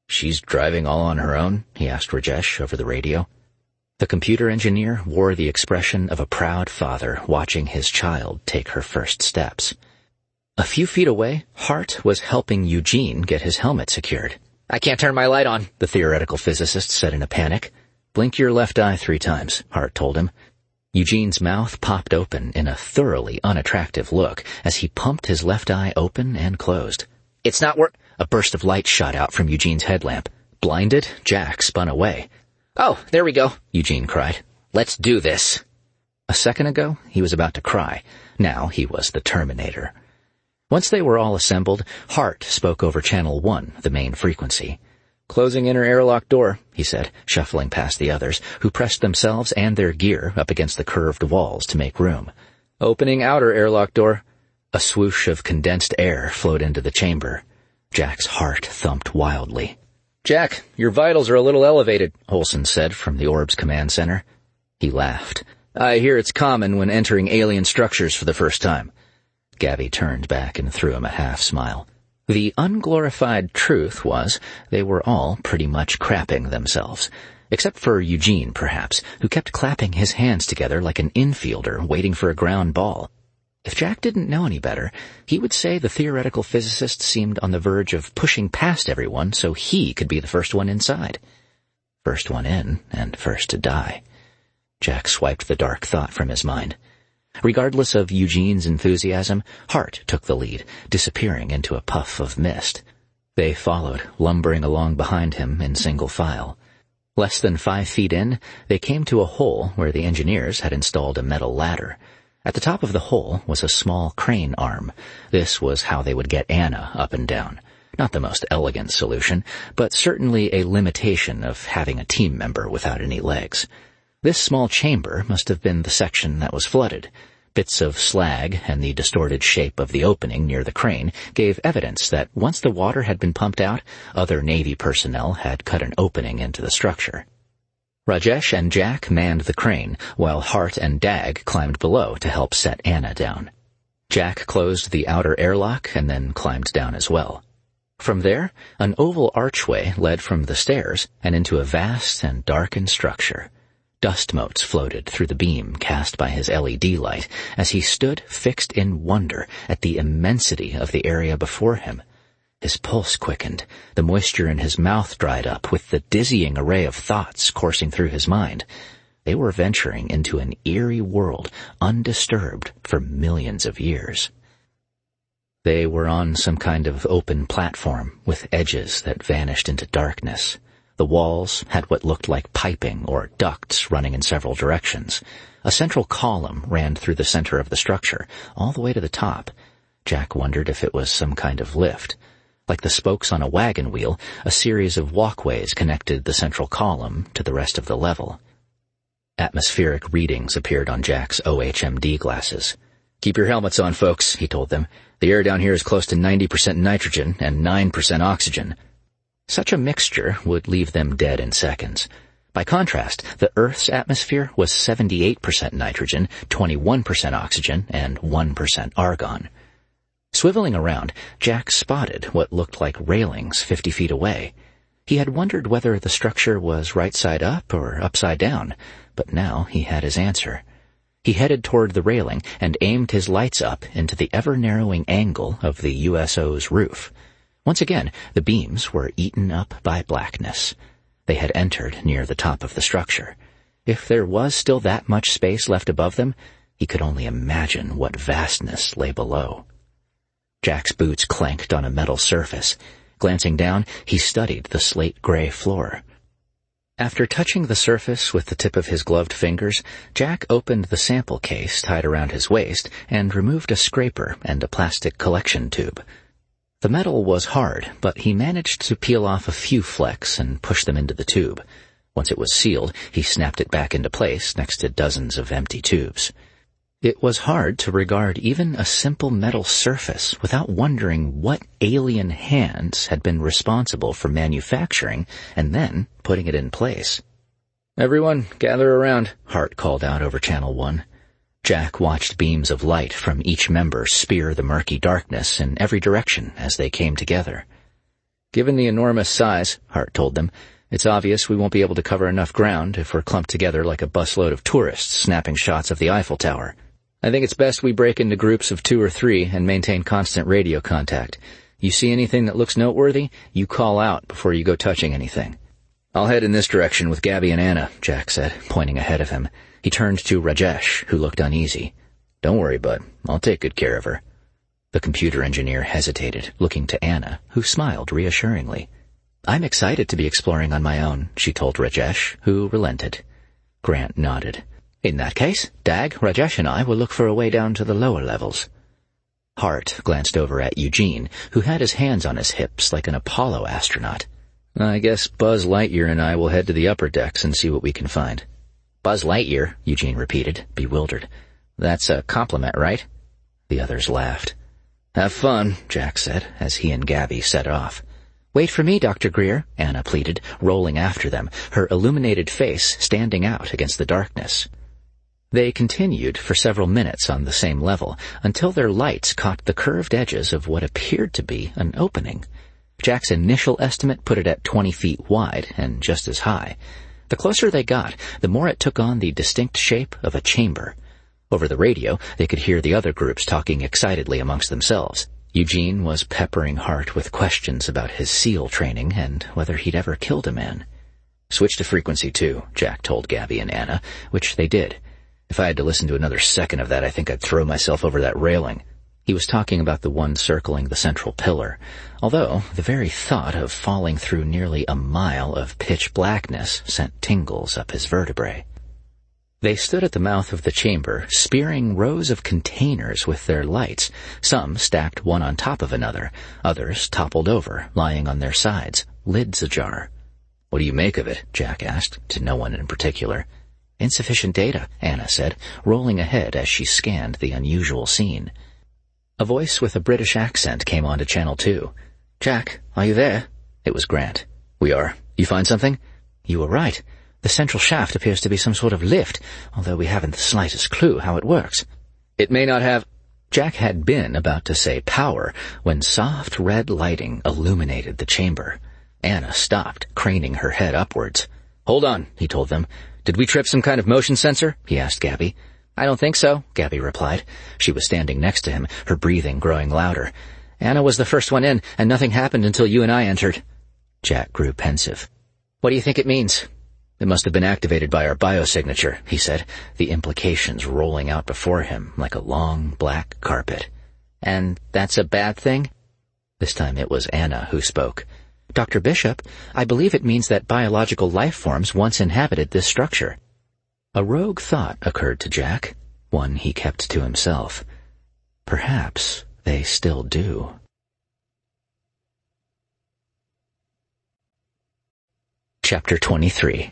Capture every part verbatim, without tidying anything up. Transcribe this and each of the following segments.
"She's driving all on her own?" he asked Rajesh over the radio. The computer engineer wore the expression of a proud father watching his child take her first steps. A few feet away, Hart was helping Eugene get his helmet secured. "I can't turn my light on," the theoretical physicist said in a panic. "Blink your left eye three times," Hart told him. Eugene's mouth popped open in a thoroughly unattractive look as he pumped his left eye open and closed. "It's not work—" A burst of light shot out from Eugene's headlamp. Blinded, Jack spun away. "Oh, there we go," Eugene cried. "Let's do this." A second ago, he was about to cry. Now he was the Terminator. Once they were all assembled, Hart spoke over Channel one, the main frequency. "Closing inner airlock door," he said, shuffling past the others, who pressed themselves and their gear up against the curved walls to make room. "Opening outer airlock door." A swoosh of condensed air flowed into the chamber. Jack's heart thumped wildly. "Jack, your vitals are a little elevated," Olson said from the orb's command center. He laughed. "I hear it's common when entering alien structures for the first time." Gabby turned back and threw him a half-smile. The unglorified truth was they were all pretty much crapping themselves, except for Eugene, perhaps, who kept clapping his hands together like an infielder waiting for a ground ball. If Jack didn't know any better, he would say the theoretical physicist seemed on the verge of pushing past everyone so he could be the first one inside. First one in, and first to die. Jack swiped the dark thought from his mind. Regardless of Eugene's enthusiasm, Hart took the lead, disappearing into a puff of mist. They followed, lumbering along behind him in single file. Less than five feet in, they came to a hole where the engineers had installed a metal ladder. At the top of the hole was a small crane arm. This was how they would get Anna up and down. Not the most elegant solution, but certainly a limitation of having a team member without any legs. This small chamber must have been the section that was flooded. Bits of slag and the distorted shape of the opening near the crane gave evidence that once the water had been pumped out, other Navy personnel had cut an opening into the structure. Rajesh and Jack manned the crane, while Hart and Dag climbed below to help set Anna down. Jack closed the outer airlock and then climbed down as well. From there, an oval archway led from the stairs and into a vast and darkened structure. Dust motes floated through the beam cast by his L E D light as he stood fixed in wonder at the immensity of the area before him. His pulse quickened, the moisture in his mouth dried up with the dizzying array of thoughts coursing through his mind. They were venturing into an eerie world, undisturbed for millions of years. They were on some kind of open platform with edges that vanished into darkness. The walls had what looked like piping or ducts running in several directions. A central column ran through the center of the structure, all the way to the top. Jack wondered if it was some kind of lift. Like the spokes on a wagon wheel, a series of walkways connected the central column to the rest of the level. Atmospheric readings appeared on Jack's O H M D glasses. "Keep your helmets on, folks," he told them. "The air down here is close to ninety percent nitrogen and nine percent oxygen." Such a mixture would leave them dead in seconds. By contrast, the Earth's atmosphere was seventy-eight percent nitrogen, twenty-one percent oxygen, and one percent argon. Swiveling around, Jack spotted what looked like railings fifty feet away. He had wondered whether the structure was right side up or upside down, but now he had his answer. He headed toward the railing and aimed his lights up into the ever-narrowing angle of the U S O's roof. Once again, the beams were eaten up by blackness. They had entered near the top of the structure. If there was still that much space left above them, he could only imagine what vastness lay below. Jack's boots clanked on a metal surface. Glancing down, he studied the slate-gray floor. After touching the surface with the tip of his gloved fingers, Jack opened the sample case tied around his waist and removed a scraper and a plastic collection tube. The metal was hard, but he managed to peel off a few flecks and push them into the tube. Once it was sealed, he snapped it back into place next to dozens of empty tubes. It was hard to regard even a simple metal surface without wondering what alien hands had been responsible for manufacturing and then putting it in place. "Everyone, gather around," Hart called out over Channel one. Jack watched beams of light from each member spear the murky darkness in every direction as they came together. Given the enormous size, Hart told them, it's obvious we won't be able to cover enough ground if we're clumped together like a busload of tourists snapping shots of the Eiffel Tower. I think it's best we break into groups of two or three and maintain constant radio contact. You see anything that looks noteworthy, you call out before you go touching anything. I'll head in this direction with Gabby and Anna, Jack said, pointing ahead of him. He turned to Rajesh, who looked uneasy. Don't worry, bud. I'll take good care of her. The computer engineer hesitated, looking to Anna, who smiled reassuringly. I'm excited to be exploring on my own, she told Rajesh, who relented. Grant nodded. In that case, Dag, Rajesh and I will look for a way down to the lower levels. Hart glanced over at Eugene, who had his hands on his hips like an Apollo astronaut. I guess Buzz Lightyear and I will head to the upper decks and see what we can find. Buzz Lightyear, Eugene repeated, bewildered. That's a compliment, right? The others laughed. Have fun, Jack said, as he and Gabby set off. Wait for me, Doctor Greer, Anna pleaded, rolling after them, her illuminated face standing out against the darkness. They continued for several minutes on the same level, until their lights caught the curved edges of what appeared to be an opening. Jack's initial estimate put it at twenty feet wide and just as high. The closer they got, the more it took on the distinct shape of a chamber. Over the radio, they could hear the other groups talking excitedly amongst themselves. Eugene was peppering Hart with questions about his SEAL training and whether he'd ever killed a man. Switch to frequency two, Jack told Gabby and Anna, which they did. If I had to listen to another second of that, I think I'd throw myself over that railing. He was talking about the one circling the central pillar, although the very thought of falling through nearly a mile of pitch blackness sent tingles up his vertebrae. They stood at the mouth of the chamber, spearing rows of containers with their lights, some stacked one on top of another, others toppled over, lying on their sides, lids ajar. What do you make of it? Jack asked, to no one in particular. Insufficient data, Anna said, rolling ahead as she scanned the unusual scene. A voice with a British accent came onto Channel two. Jack, are you there? It was Grant. We are. You find something? You were right. The central shaft appears to be some sort of lift, although we haven't the slightest clue how it works. It may not have... Jack had been about to say power when soft red lighting illuminated the chamber. Anna stopped, craning her head upwards. Hold on, he told them. Did we trip some kind of motion sensor? He asked Gabby. I don't think so, Gabby replied. She was standing next to him, her breathing growing louder. Anna was the first one in, and nothing happened until you and I entered. Jack grew pensive. What do you think it means? It must have been activated by our biosignature, he said, the implications rolling out before him like a long black carpet. And that's a bad thing? This time it was Anna who spoke. Doctor Bishop, I believe it means that biological life forms once inhabited this structure. A rogue thought occurred to Jack, one he kept to himself. Perhaps they still do. Chapter twenty-three.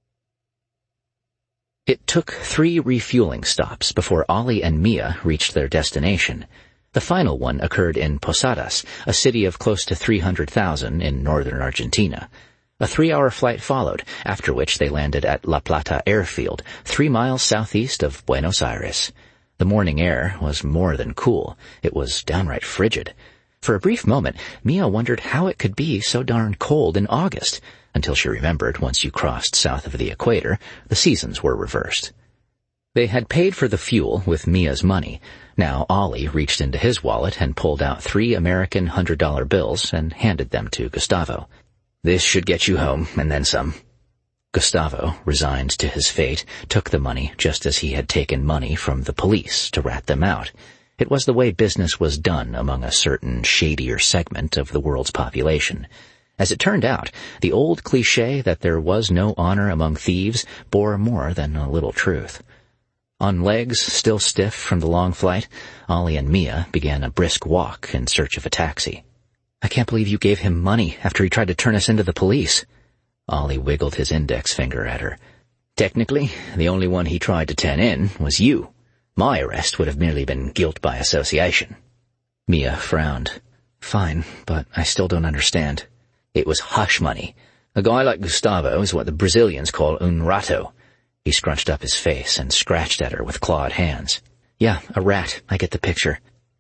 It took three refueling stops before Ollie and Mia reached their destination. The final one occurred in Posadas, a city of close to three hundred thousand in northern Argentina. A three-hour flight followed, after which they landed at La Plata Airfield, three miles southeast of Buenos Aires. The morning air was more than cool. It was downright frigid. For a brief moment, Mia wondered how it could be so darn cold in August, until she remembered once you crossed south of the equator, the seasons were reversed. They had paid for the fuel with Mia's money. Now Ollie reached into his wallet and pulled out three American hundred-dollar bills and handed them to Gustavo. This should get you home, and then some. Gustavo, resigned to his fate, took the money just as he had taken money from the police to rat them out. It was the way business was done among a certain shadier segment of the world's population. As it turned out, the old cliché that there was no honor among thieves bore more than a little truth. On legs still stiff from the long flight, Ollie and Mia began a brisk walk in search of a taxi. I can't believe you gave him money after he tried to turn us into the police. Ollie wiggled his index finger at her. Technically, the only one he tried to turn in was you. My arrest would have merely been guilt by association. Mia frowned. Fine, but I still don't understand. It was hush money. A guy like Gustavo is what the Brazilians call un rato. He scrunched up his face and scratched at her with clawed hands. Yeah, a rat. I get the picture.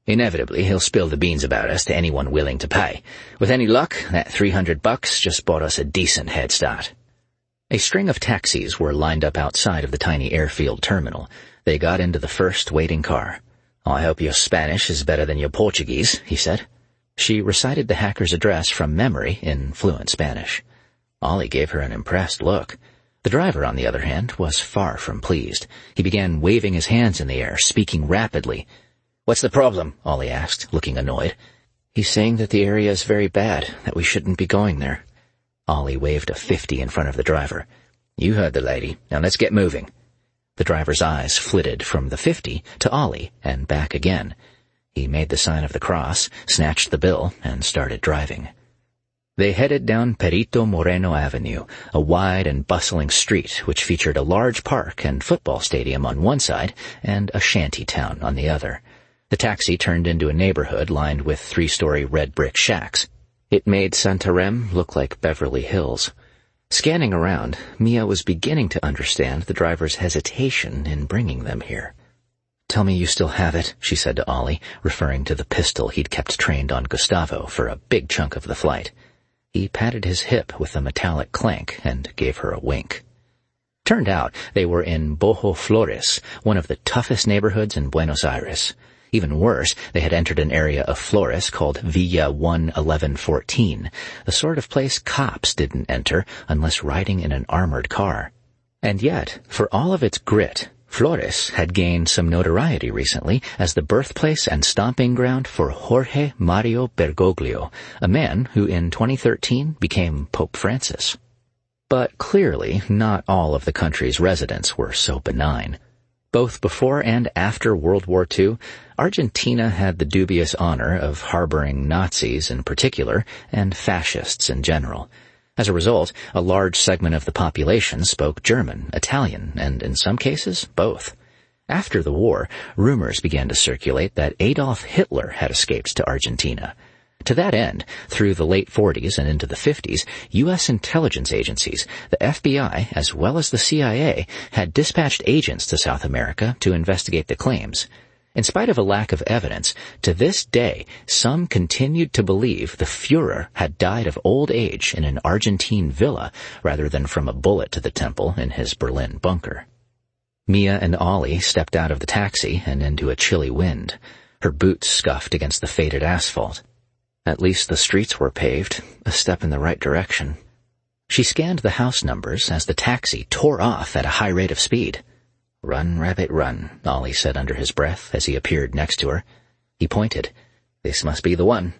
Inevitably, he'll spill the beans about us to anyone willing to pay. With any luck, that three hundred bucks just bought us a decent head start. A string of taxis were lined up outside of the tiny airfield terminal. They got into the first waiting car. "I hope your Spanish is better than your Portuguese," he said. She recited the hacker's address from memory in fluent Spanish. Ollie gave her an impressed look. The driver, on the other hand, was far from pleased. He began waving his hands in the air, speaking rapidly. "What's the problem?" Ollie asked, looking annoyed. "He's saying that the area is very bad, that we shouldn't be going there." Ollie waved a fifty in front of the driver. "You heard the lady. Now let's get moving." The driver's eyes flitted from the fifty to Ollie and back again. He made the sign of the cross, snatched the bill, and started driving. They headed down Perito Moreno Avenue, a wide and bustling street which featured a large park and football stadium on one side and a shanty town on the other. The taxi turned into a neighborhood lined with three-story red brick shacks. It made Santarém look like Beverly Hills. Scanning around, Mia was beginning to understand the driver's hesitation in bringing them here. "Tell me you still have it," she said to Ollie, referring to the pistol he'd kept trained on Gustavo for a big chunk of the flight. He patted his hip with a metallic clank and gave her a wink. Turned out they were in Bojo Flores, one of the toughest neighborhoods in Buenos Aires. Even worse, they had entered an area of Flores called Villa one eleven fourteen, the sort of place cops didn't enter unless riding in an armored car. And yet, for all of its grit, Flores had gained some notoriety recently as the birthplace and stomping ground for Jorge Mario Bergoglio, a man who in twenty thirteen became Pope Francis. But clearly, not all of the country's residents were so benign. Both before and after World War Two, Argentina had the dubious honor of harboring Nazis in particular and fascists in general. As a result, a large segment of the population spoke German, Italian, and in some cases, both. After the war, rumors began to circulate that Adolf Hitler had escaped to Argentina. To that end, through the late forties and into the fifties, U S intelligence agencies, the F B I, as well as the C I A, had dispatched agents to South America to investigate the claims. In spite of a lack of evidence, to this day, some continued to believe the Führer had died of old age in an Argentine villa rather than from a bullet to the temple in his Berlin bunker. Mia and Ollie stepped out of the taxi and into a chilly wind. Her boots scuffed against the faded asphalt. At least the streets were paved, a step in the right direction. She scanned the house numbers as the taxi tore off at a high rate of speed. "Run, rabbit, run," Ollie said under his breath as he appeared next to her. He pointed. "This must be the one."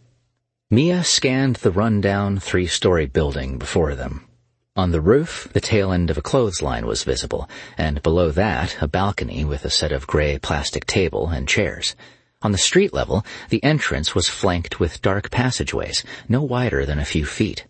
Mia scanned the run-down three-story building before them. On the roof, the tail end of a clothesline was visible, and below that, a balcony with a set of gray plastic table and chairs. On the street level, the entrance was flanked with dark passageways, no wider than a few feet.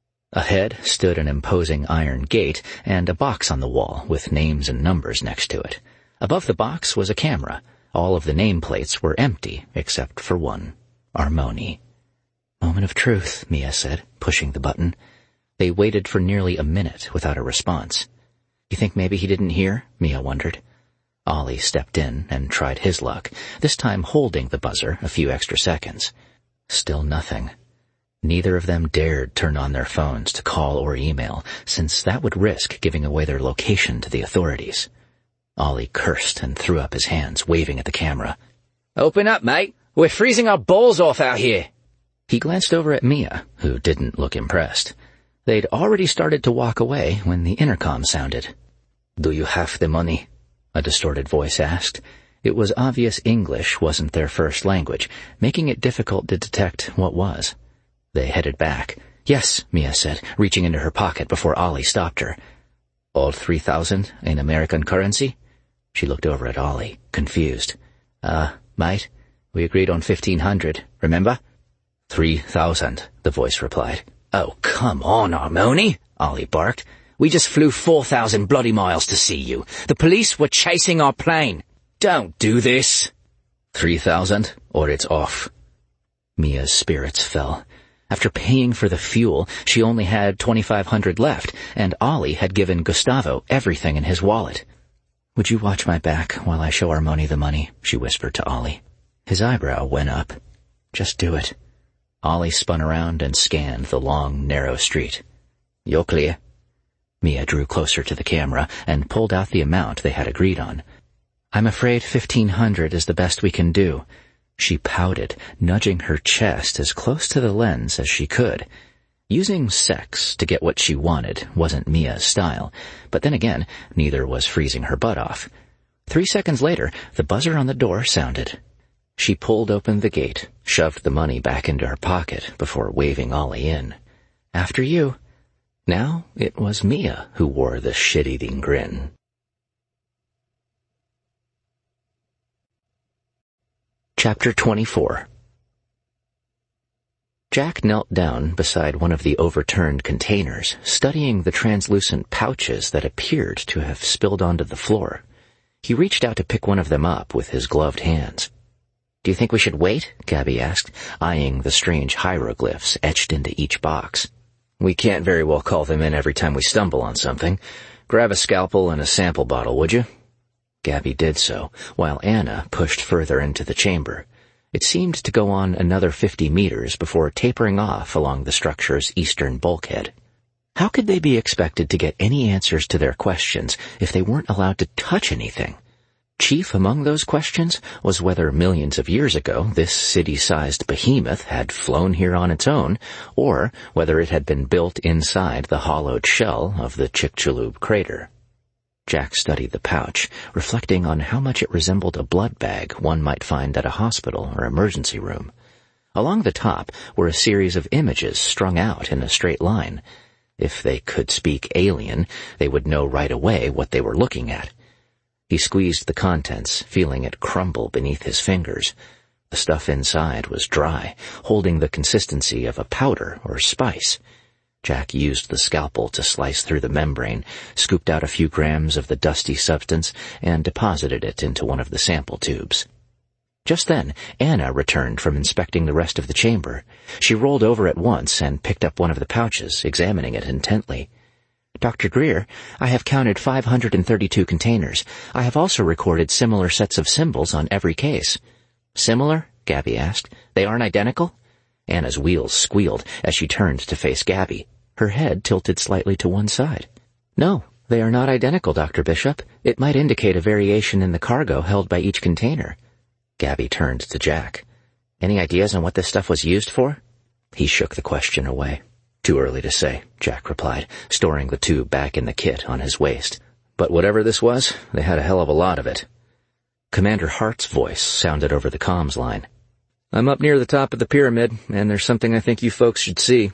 Ahead stood an imposing iron gate and a box on the wall with names and numbers next to it. Above the box was a camera. All of the nameplates were empty, except for one. Armoni. "Moment of truth," Mia said, pushing the button. They waited for nearly a minute without a response. "You think maybe he didn't hear?" Mia wondered. Ollie stepped in and tried his luck, this time holding the buzzer a few extra seconds. Still nothing. Neither of them dared turn on their phones to call or email, since that would risk giving away their location to the authorities. Ollie cursed and threw up his hands, waving at the camera. "Open up, mate! We're freezing our balls off out here!" He glanced over at Mia, who didn't look impressed. They'd already started to walk away when the intercom sounded. "Do you have the money?" a distorted voice asked. It was obvious English wasn't their first language, making it difficult to detect what was. They headed back. "Yes," Mia said, reaching into her pocket before Ollie stopped her. "All three thousand in American currency?" She looked over at Ollie, confused. Uh, mate, we agreed on fifteen hundred, remember?" Three thousand, the voice replied. "Oh, come on, Armoni," Ollie barked. "We just flew four thousand bloody miles to see you. The police were chasing our plane. Don't do this." Three thousand, or it's off." Mia's spirits fell. After paying for the fuel, she only had twenty-five hundred left, and Ollie had given Gustavo everything in his wallet. "Would you watch my back while I show Armoni the money?" she whispered to Ollie. His eyebrow went up. Just do it. Ollie spun around and scanned the long, narrow street. You're clear. Mia drew closer to the camera and pulled out the amount they had agreed on. I'm afraid fifteen hundred is the best we can do. She pouted, nudging her chest as close to the lens as she could. Using sex to get what she wanted wasn't Mia's style, but then again, neither was freezing her butt off. Three seconds later, the buzzer on the door sounded. She pulled open the gate, shoved the money back into her pocket before waving Ollie in. After you. Now it was Mia who wore the shit-eating grin. Chapter twenty-four. Jack knelt down beside one of the overturned containers, studying the translucent pouches that appeared to have spilled onto the floor. He reached out to pick one of them up with his gloved hands. Do you think we should wait? Gabby asked, eyeing the strange hieroglyphs etched into each box. We can't very well call them in every time we stumble on something. Grab a scalpel and a sample bottle, would you? Gabby did so, while Anna pushed further into the chamber. It seemed to go on another fifty meters before tapering off along the structure's eastern bulkhead. How could they be expected to get any answers to their questions if they weren't allowed to touch anything? Chief among those questions was whether millions of years ago this city-sized behemoth had flown here on its own, or whether it had been built inside the hollowed shell of the Chicxulub crater. Jack studied the pouch, reflecting on how much it resembled a blood bag one might find at a hospital or emergency room. Along the top were a series of images strung out in a straight line. If they could speak alien, they would know right away what they were looking at. He squeezed the contents, feeling it crumble beneath his fingers. The stuff inside was dry, holding the consistency of a powder or spice. Jack used the scalpel to slice through the membrane, scooped out a few grams of the dusty substance, and deposited it into one of the sample tubes. Just then, Anna returned from inspecting the rest of the chamber. She rolled over at once and picked up one of the pouches, examining it intently. Doctor Greer, I have counted five hundred thirty-two containers. I have also recorded similar sets of symbols on every case. Similar? Gabby asked. They aren't identical? Anna's wheels squealed as she turned to face Gabby. Her head tilted slightly to one side. No, they are not identical, Doctor Bishop. It might indicate a variation in the cargo held by each container. Gabby turned to Jack. Any ideas on what this stuff was used for? He shook the question away. Too early to say, Jack replied, storing the tube back in the kit on his waist. But whatever this was, they had a hell of a lot of it. Commander Hart's voice sounded over the comms line. I'm up near the top of the pyramid, and there's something I think you folks should see.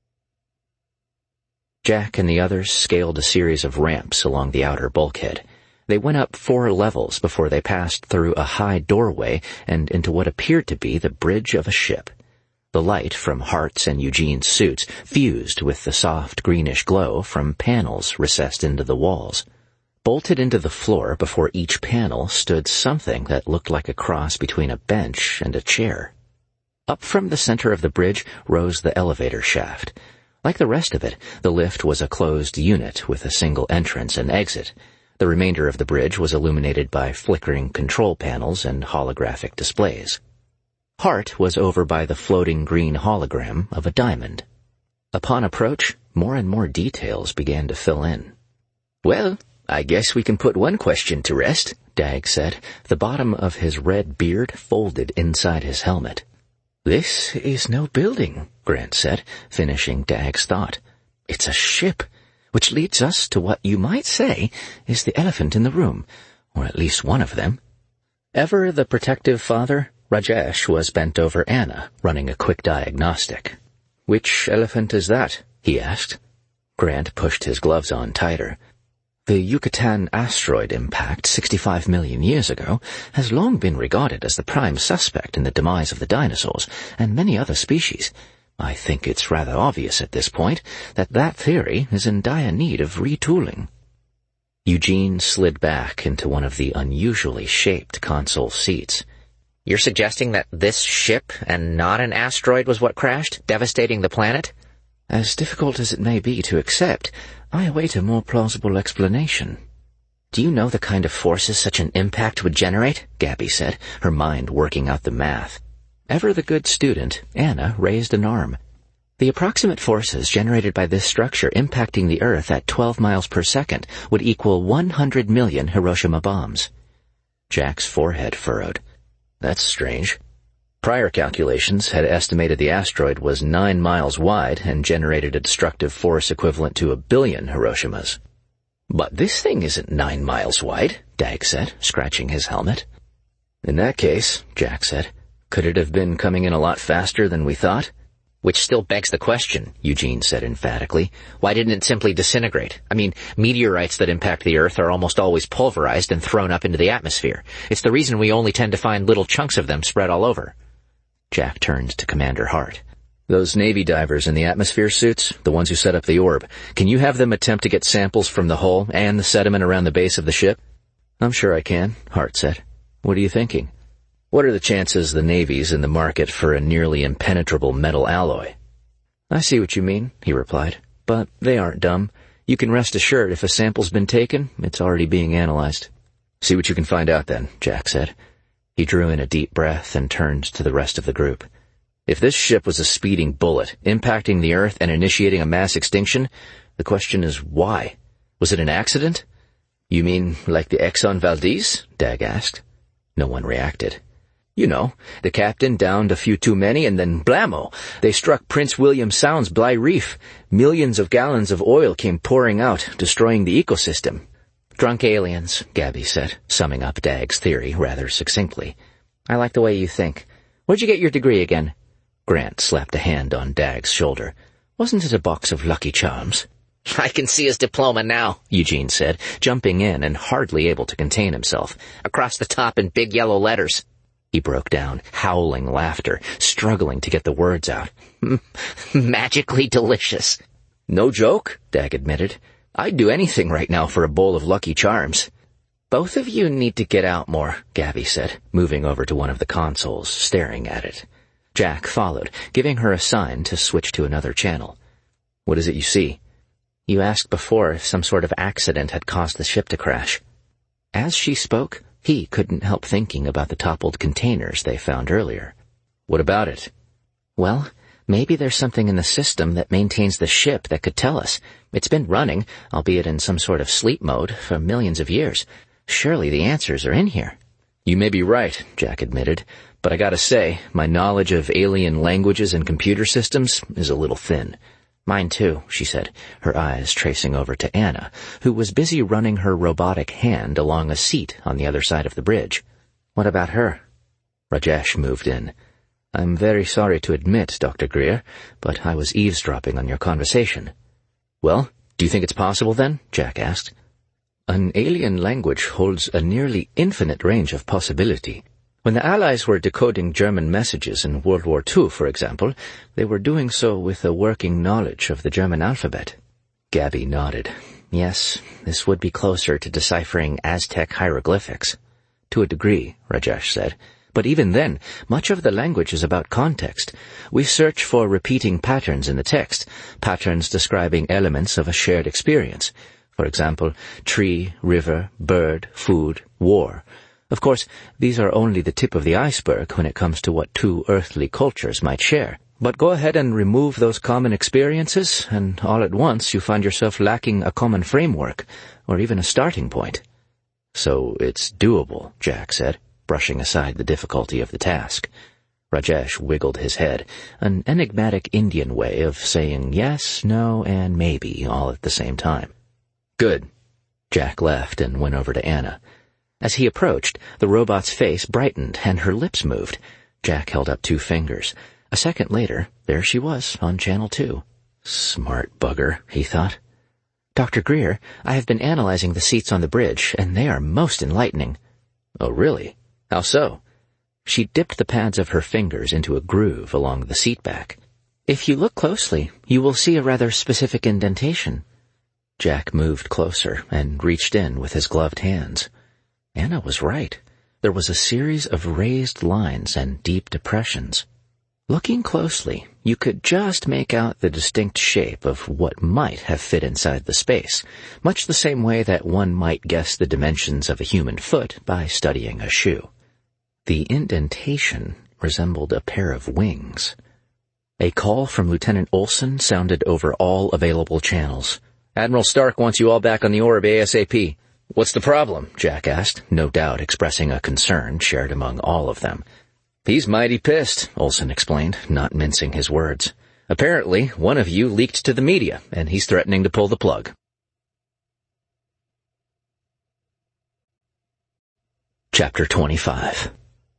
Jack and the others scaled a series of ramps along the outer bulkhead. They went up four levels before they passed through a high doorway and into what appeared to be the bridge of a ship. The light from Hart's and Eugene's suits fused with the soft greenish glow from panels recessed into the walls. Bolted into the floor before each panel stood something that looked like a cross between a bench and a chair. Up from the center of the bridge rose the elevator shaft. Like the rest of it, the lift was a closed unit with a single entrance and exit. The remainder of the bridge was illuminated by flickering control panels and holographic displays. Hart was over by the floating green hologram of a diamond. Upon approach, more and more details began to fill in. Well, I guess we can put one question to rest, Dag said, the bottom of his red beard folded inside his helmet. This is no building, Grant said, finishing Dag's thought. It's a ship, which leads us to what you might say is the elephant in the room, or at least one of them. Ever the protective father, Rajesh was bent over Anna, running a quick diagnostic. Which elephant is that? He asked. Grant pushed his gloves on tighter. The Yucatan asteroid impact sixty-five million years ago has long been regarded as the prime suspect in the demise of the dinosaurs and many other species. I think it's rather obvious at this point that that theory is in dire need of retooling. Eugene slid back into one of the unusually shaped console seats. You're suggesting that this ship and not an asteroid was what crashed, devastating the planet? As difficult as it may be to accept, I await a more plausible explanation. Do you know the kind of forces such an impact would generate? Gabby said, her mind working out the math. Ever the good student, Anna raised an arm. The approximate forces generated by this structure impacting the Earth at twelve miles per second would equal one hundred million Hiroshima bombs. Jack's forehead furrowed. That's strange. Prior calculations had estimated the asteroid was nine miles wide and generated a destructive force equivalent to a billion Hiroshimas. But this thing isn't nine miles wide, Dag said, scratching his helmet. In that case, Jack said, could it have been coming in a lot faster than we thought? Which still begs the question, Eugene said emphatically. Why didn't it simply disintegrate? I mean, meteorites that impact the Earth are almost always pulverized and thrown up into the atmosphere. It's the reason we only tend to find little chunks of them spread all over. Jack turned to Commander Hart. Those Navy divers in the atmosphere suits, the ones who set up the orb, can you have them attempt to get samples from the hull and the sediment around the base of the ship? I'm sure I can, Hart said. What are you thinking? What are the chances the Navy's in the market for a nearly impenetrable metal alloy? I see what you mean, he replied, but they aren't dumb. You can rest assured if a sample's been taken, it's already being analyzed. See what you can find out then, Jack said. He drew in a deep breath and turned to the rest of the group. If this ship was a speeding bullet, impacting the Earth and initiating a mass extinction, the question is why? Was it an accident? You mean like the Exxon Valdez? Dag asked. No one reacted. You know, the captain downed a few too many and then blammo, they struck Prince William Sound's Bligh Reef. Millions of gallons of oil came pouring out, destroying the ecosystem. Drunk aliens, Gabby said, summing up Dag's theory rather succinctly. I like the way you think. Where'd you get your degree again? Grant slapped a hand on Dag's shoulder. Wasn't it a box of Lucky Charms? I can see his diploma now, Eugene said, jumping in and hardly able to contain himself. Across the top in big yellow letters. He broke down, howling laughter, struggling to get the words out. Magically delicious. No joke, Dag admitted. I'd do anything right now for a bowl of Lucky Charms. Both of you need to get out more, Gabby said, moving over to one of the consoles, staring at it. Jack followed, giving her a sign to switch to another channel. What is it you see? You asked before if some sort of accident had caused the ship to crash. As she spoke, he couldn't help thinking about the toppled containers they found earlier. What about it? Well, maybe there's something in the system that maintains the ship that could tell us. It's been running, albeit in some sort of sleep mode, for millions of years. Surely the answers are in here. You may be right, Jack admitted, but I gotta say, my knowledge of alien languages and computer systems is a little thin. Mine too, she said, her eyes tracing over to Anna, who was busy running her robotic hand along a seat on the other side of the bridge. What about her? Rajesh moved in. I'm very sorry to admit, Doctor Greer, but I was eavesdropping on your conversation. Well, do you think it's possible then? Jack asked. An alien language holds a nearly infinite range of possibility. When the Allies were decoding German messages in World War Two, for example, they were doing so with a working knowledge of the German alphabet. Gabby nodded. Yes, this would be closer to deciphering Aztec hieroglyphics. To a degree, Rajesh said. But even then, much of the language is about context. We search for repeating patterns in the text, patterns describing elements of a shared experience. For example, tree, river, bird, food, war. Of course, these are only the tip of the iceberg when it comes to what two earthly cultures might share. But go ahead and remove those common experiences, and all at once you find yourself lacking a common framework, or even a starting point. So it's doable, Jack said, brushing aside the difficulty of the task. Rajesh wiggled his head, an enigmatic Indian way of saying yes, no, and maybe all at the same time. Good. Jack left and went over to Anna. As he approached, the robot's face brightened and her lips moved. Jack held up two fingers. A second later, there she was on Channel two. Smart bugger, he thought. Doctor Greer, I have been analyzing the seats on the bridge, and they are most enlightening. Oh, really? How so? She dipped the pads of her fingers into a groove along the seat back. If you look closely, you will see a rather specific indentation. Jack moved closer and reached in with his gloved hands. Anna was right. There was a series of raised lines and deep depressions. Looking closely, you could just make out the distinct shape of what might have fit inside the space, much the same way that one might guess the dimensions of a human foot by studying a shoe. The indentation resembled a pair of wings. A call from Lieutenant Olson sounded over all available channels. "Admiral Stark wants you all back on the orb ASAP. "What's the problem?" Jack asked, no doubt expressing a concern shared among all of them. "He's mighty pissed," Olson explained, not mincing his words. "Apparently, one of you leaked to the media, and he's threatening to pull the plug." Chapter twenty-five.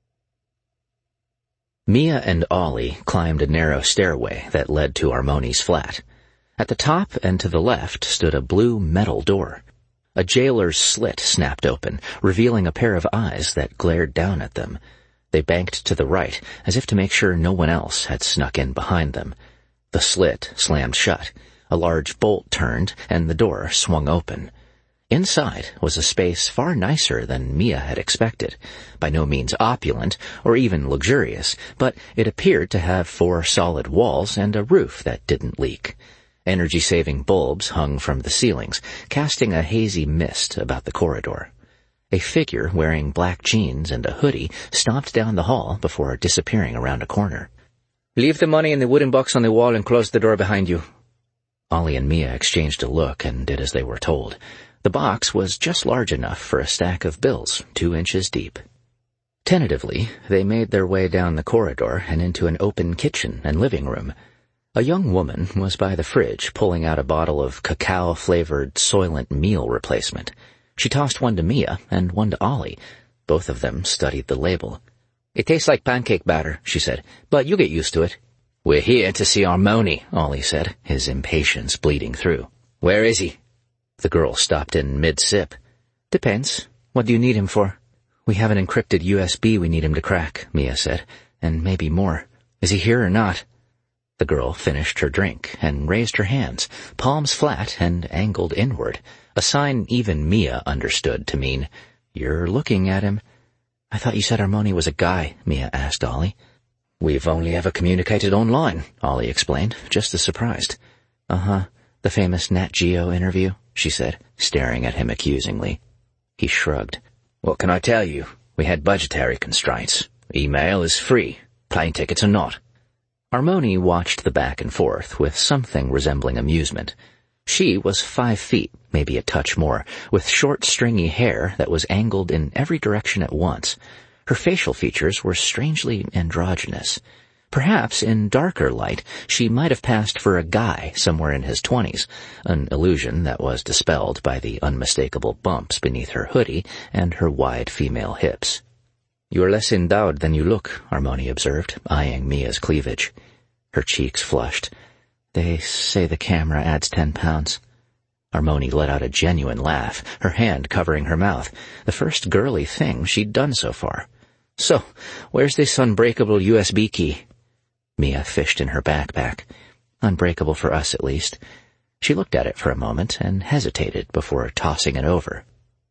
Mia and Ollie climbed a narrow stairway that led to Armoni's flat. At the top and to the left stood a blue metal door. A jailer's slit snapped open, revealing a pair of eyes that glared down at them. They banked to the right, as if to make sure no one else had snuck in behind them. The slit slammed shut. A large bolt turned, and the door swung open. Inside was a space far nicer than Mia had expected. By no means opulent, or even luxurious, but it appeared to have four solid walls and a roof that didn't leak. Energy-saving bulbs hung from the ceilings, casting a hazy mist about the corridor. A figure wearing black jeans and a hoodie stomped down the hall before disappearing around a corner. "Leave the money in the wooden box on the wall and close the door behind you." Ollie and Mia exchanged a look and did as they were told. The box was just large enough for a stack of bills, two inches deep. Tentatively, they made their way down the corridor and into an open kitchen and living room. A young woman was by the fridge pulling out a bottle of cacao-flavored Soylent meal replacement. She tossed one to Mia and one to Ollie. Both of them studied the label. "It tastes like pancake batter," she said, "but you'll get used to it." "We're here to see Armoni," Ollie said, his impatience bleeding through. "Where is he?" The girl stopped in mid-sip. "Depends. What do you need him for?" "We have an encrypted U S B we need him to crack," Mia said, "and maybe more. Is he here or not?" The girl finished her drink and raised her hands, palms flat and angled inward, a sign even Mia understood to mean, "You're looking at him." "I thought you said Armoni was a guy," Mia asked Ollie. "We've only ever communicated online," Ollie explained, just as surprised. "Uh-huh, the famous Nat Geo interview," she said, staring at him accusingly. He shrugged. "What can I tell you? We had budgetary constraints. Email is free. Plane tickets are not." Armoni watched the back and forth with something resembling amusement. She was five feet, maybe a touch more, with short, stringy hair that was angled in every direction at once. Her facial features were strangely androgynous. Perhaps in darker light she might have passed for a guy somewhere in his twenties, an illusion that was dispelled by the unmistakable bumps beneath her hoodie and her wide female hips. "You're less endowed than you look," Armoni observed, eyeing Mia's cleavage. Her cheeks flushed. "They say the camera adds ten pounds. Armoni let out a genuine laugh, her hand covering her mouth, the first girly thing she'd done so far. "So, where's this unbreakable U S B key?" Mia fished in her backpack. "Unbreakable for us, at least." She looked at it for a moment and hesitated before tossing it over.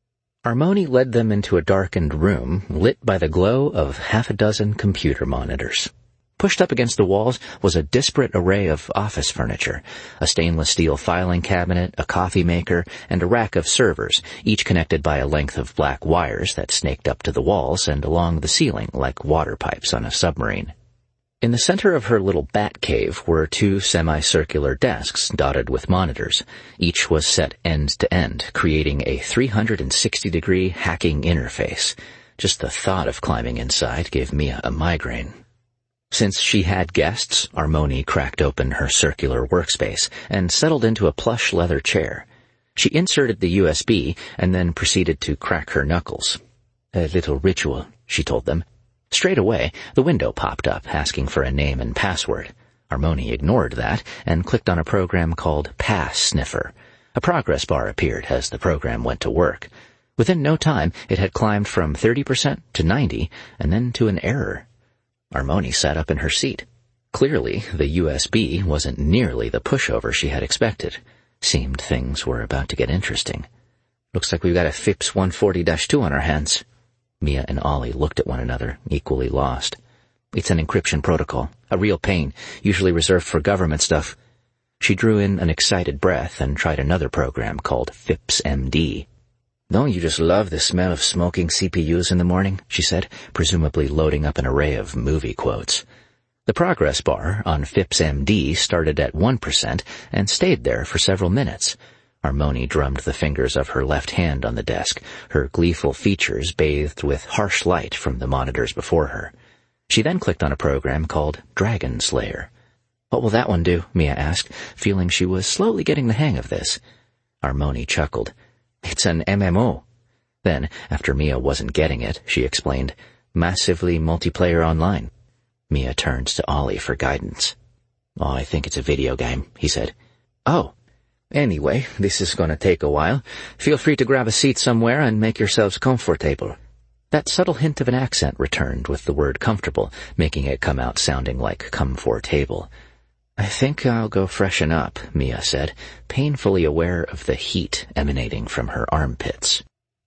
Armoni led them into a darkened room lit by the glow of half a dozen computer monitors. Pushed up against the walls was a disparate array of office furniture, a stainless steel filing cabinet, a coffee maker, and a rack of servers, each connected by a length of black wires that snaked up to the walls and along the ceiling like water pipes on a submarine. In the center of her little bat cave were two semicircular desks dotted with monitors. Each was set end to end, creating a three hundred sixty degree hacking interface. Just the thought of climbing inside gave Mia a migraine. Since she had guests, Armoni cracked open her circular workspace and settled into a plush leather chair. She inserted the U S B and then proceeded to crack her knuckles. "A little ritual," she told them. Straight away, the window popped up, asking for a name and password. Armoni ignored that and clicked on a program called Pass Sniffer. A progress bar appeared as the program went to work. Within no time, it had climbed from thirty percent to ninety, and then to an error. Armoni sat up in her seat. Clearly, the U S B wasn't nearly the pushover she had expected. Seemed things were about to get interesting. "Looks like we've got a F I P S one forty dash two on our hands." Mia and Ollie looked at one another, equally lost. "It's an encryption protocol," A real pain, usually reserved for government stuff. She drew in an excited breath and tried another program called Phipps M D. "Don't you just love the smell of smoking C P Us in the morning?" she said, presumably loading up an array of movie quotes. The progress bar on Phipps M D started at one percent and stayed there for several minutes. Armoni drummed the fingers of her left hand on the desk, her gleeful features bathed with harsh light from the monitors before her. She then clicked on a program called Dragon Slayer. "What will that one do?" Mia asked, feeling she was slowly getting the hang of this. Armoni chuckled. "It's an M M O. Then, after Mia wasn't getting it, she explained, "Massively multiplayer online." Mia turned to Ollie for guidance. "Oh, I think it's a video game," he said. "Oh. Anyway, this is gonna take a while. Feel free to grab a seat somewhere and make yourselves comfortable." That subtle hint of an accent returned with the word comfortable, making it come out sounding like comfortable. "I think I'll go freshen up," Mia said, painfully aware of the heat emanating from her armpits.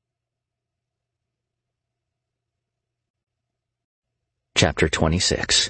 Chapter twenty-six.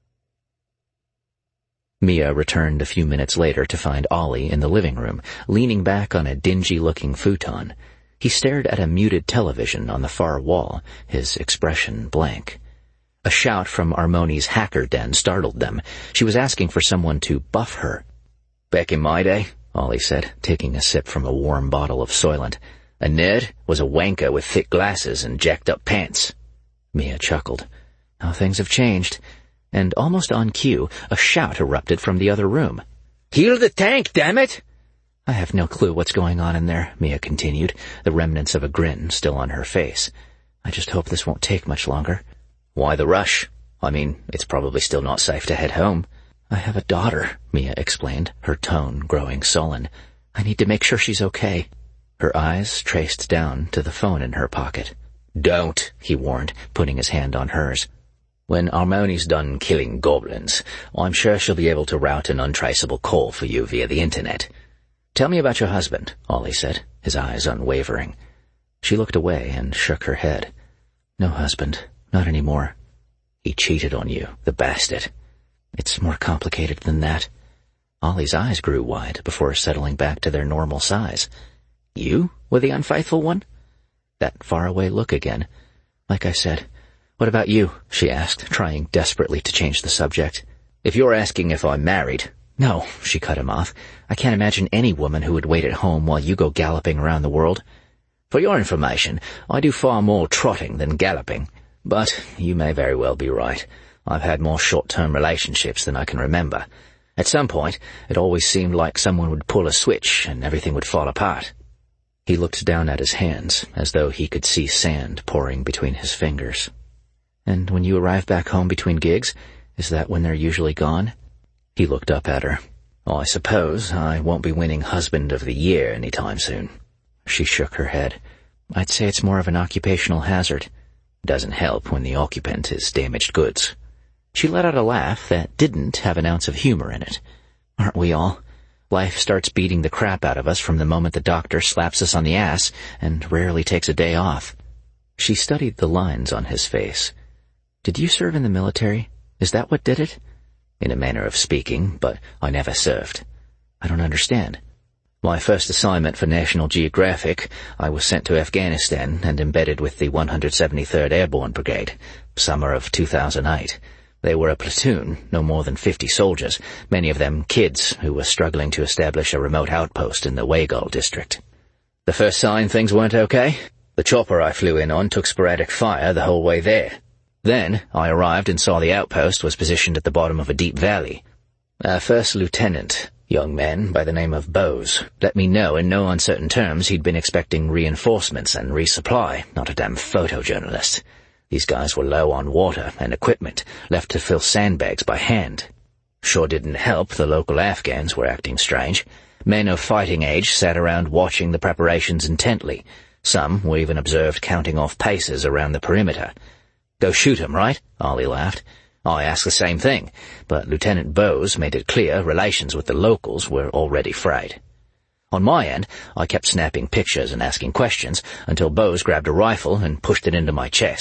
Mia returned a few minutes later to find Ollie in the living room, leaning back on a dingy-looking futon. He stared at a muted television on the far wall, his expression blank. A shout from Armoni's hacker den startled them. She was asking for someone to buff her. "Back in my day," Ollie said, taking a sip from a warm bottle of Soylent, "a nerd was a wanker with thick glasses and jacked-up pants." Mia chuckled. How things have changed. And almost on cue, a shout erupted from the other room. "Heal the tank, damn it!" "I have no clue what's going on in there," Mia continued, the remnants of a grin still on her face. "I just hope this won't take much longer." "Why the rush? I mean, it's probably still not safe to head home." "I have a daughter," Mia explained, her tone growing sullen. "I need to make sure she's okay." Her eyes traced down to the phone in her pocket. "Don't," he warned, putting his hand on hers. "When Armoni's done killing goblins, I'm sure she'll be able to route an untraceable call for you via the internet." "Tell me about your husband," Ollie said, his eyes unwavering. She looked away and shook her head. "No husband. Not anymore." "He cheated on you, the bastard." "It's more complicated than that." Ollie's eyes grew wide before settling back to their normal size. "You were the unfaithful one?" That faraway look again. "Like I said, what about you?" she asked, trying desperately to change the subject. "If you're asking if I'm married—" "No," she cut him off. "I can't imagine any woman who would wait at home while you go galloping around the world." "For your information, I do far more trotting than galloping. But you may very well be right. I've had more short-term relationships than I can remember. At some point, it always seemed like someone would pull a switch and everything would fall apart." He looked down at his hands, as though he could see sand pouring between his fingers. "And when you arrive back home between gigs, is that when they're usually gone?" He looked up at her. "I suppose I won't be winning Husband of the Year any time soon." She shook her head. "I'd say it's more of an occupational hazard." "Doesn't help when the occupant is damaged goods." She let out a laugh that didn't have an ounce of humor in it. "Aren't we all? Life starts beating the crap out of us from the moment the doctor slaps us on the ass and rarely takes a day off." She studied the lines on his face. "Did you serve in the military? Is that what did it?" "In a manner of speaking, but I never served." "I don't understand." "My first assignment for National Geographic, I was sent to Afghanistan and embedded with the one hundred seventy-third Airborne Brigade, summer of two thousand eight. They were a platoon, no more than fifty soldiers, many of them kids who were struggling to establish a remote outpost in the Waygol district. The first sign things weren't okay, the chopper I flew in on took sporadic fire the whole way there. Then I arrived and saw the outpost was positioned at the bottom of a deep valley. Our first lieutenant, young man by the name of Bose, let me know in no uncertain terms he'd been expecting reinforcements and resupply, not a damn photojournalist. These guys were low on water and equipment, left to fill sandbags by hand. Sure didn't help the local Afghans were acting strange. Men of fighting age sat around watching the preparations intently. Some were even observed counting off paces around the perimeter. Go shoot 'em, right? Ollie laughed. I asked the same thing, but Lieutenant Bose made it clear relations with the locals were already frayed. On my end, I kept snapping pictures and asking questions until Bose grabbed a rifle and pushed it into my chest.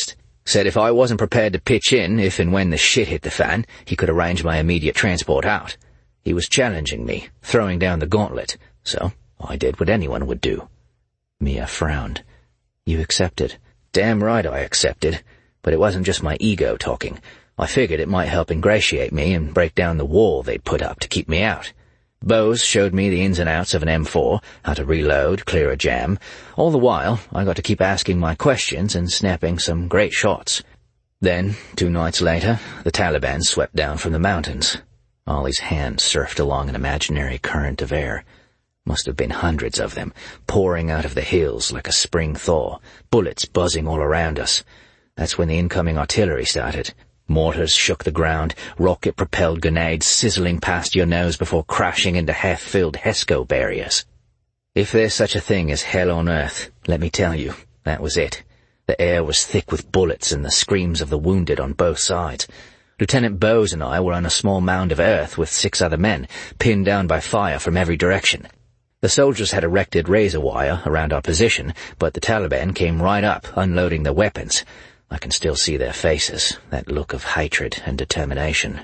Said if I wasn't prepared to pitch in if and when the shit hit the fan, he could arrange my immediate transport out. He was challenging me, throwing down the gauntlet, so I did what anyone would do. Mia frowned. You accepted. Damn right I accepted, but it wasn't just my ego talking. I figured it might help ingratiate me and break down the wall they'd put up to keep me out. Bose showed me the ins and outs of an M four, how to reload, clear a jam. All the while, I got to keep asking my questions and snapping some great shots. Then, two nights later, the Taliban swept down from the mountains. Ollie's hand surfed along an imaginary current of air. Must have been hundreds of them, pouring out of the hills like a spring thaw, bullets buzzing all around us. That's when the incoming artillery started. Mortars shook the ground, rocket-propelled grenades sizzling past your nose before crashing into half-filled HESCO barriers. If there's such a thing as hell on earth, let me tell you, that was it. The air was thick with bullets and the screams of the wounded on both sides. Lieutenant Bose and I were on a small mound of earth with six other men, pinned down by fire from every direction. The soldiers had erected razor wire around our position, but the Taliban came right up, unloading their weapons. I can still see their faces, that look of hatred and determination.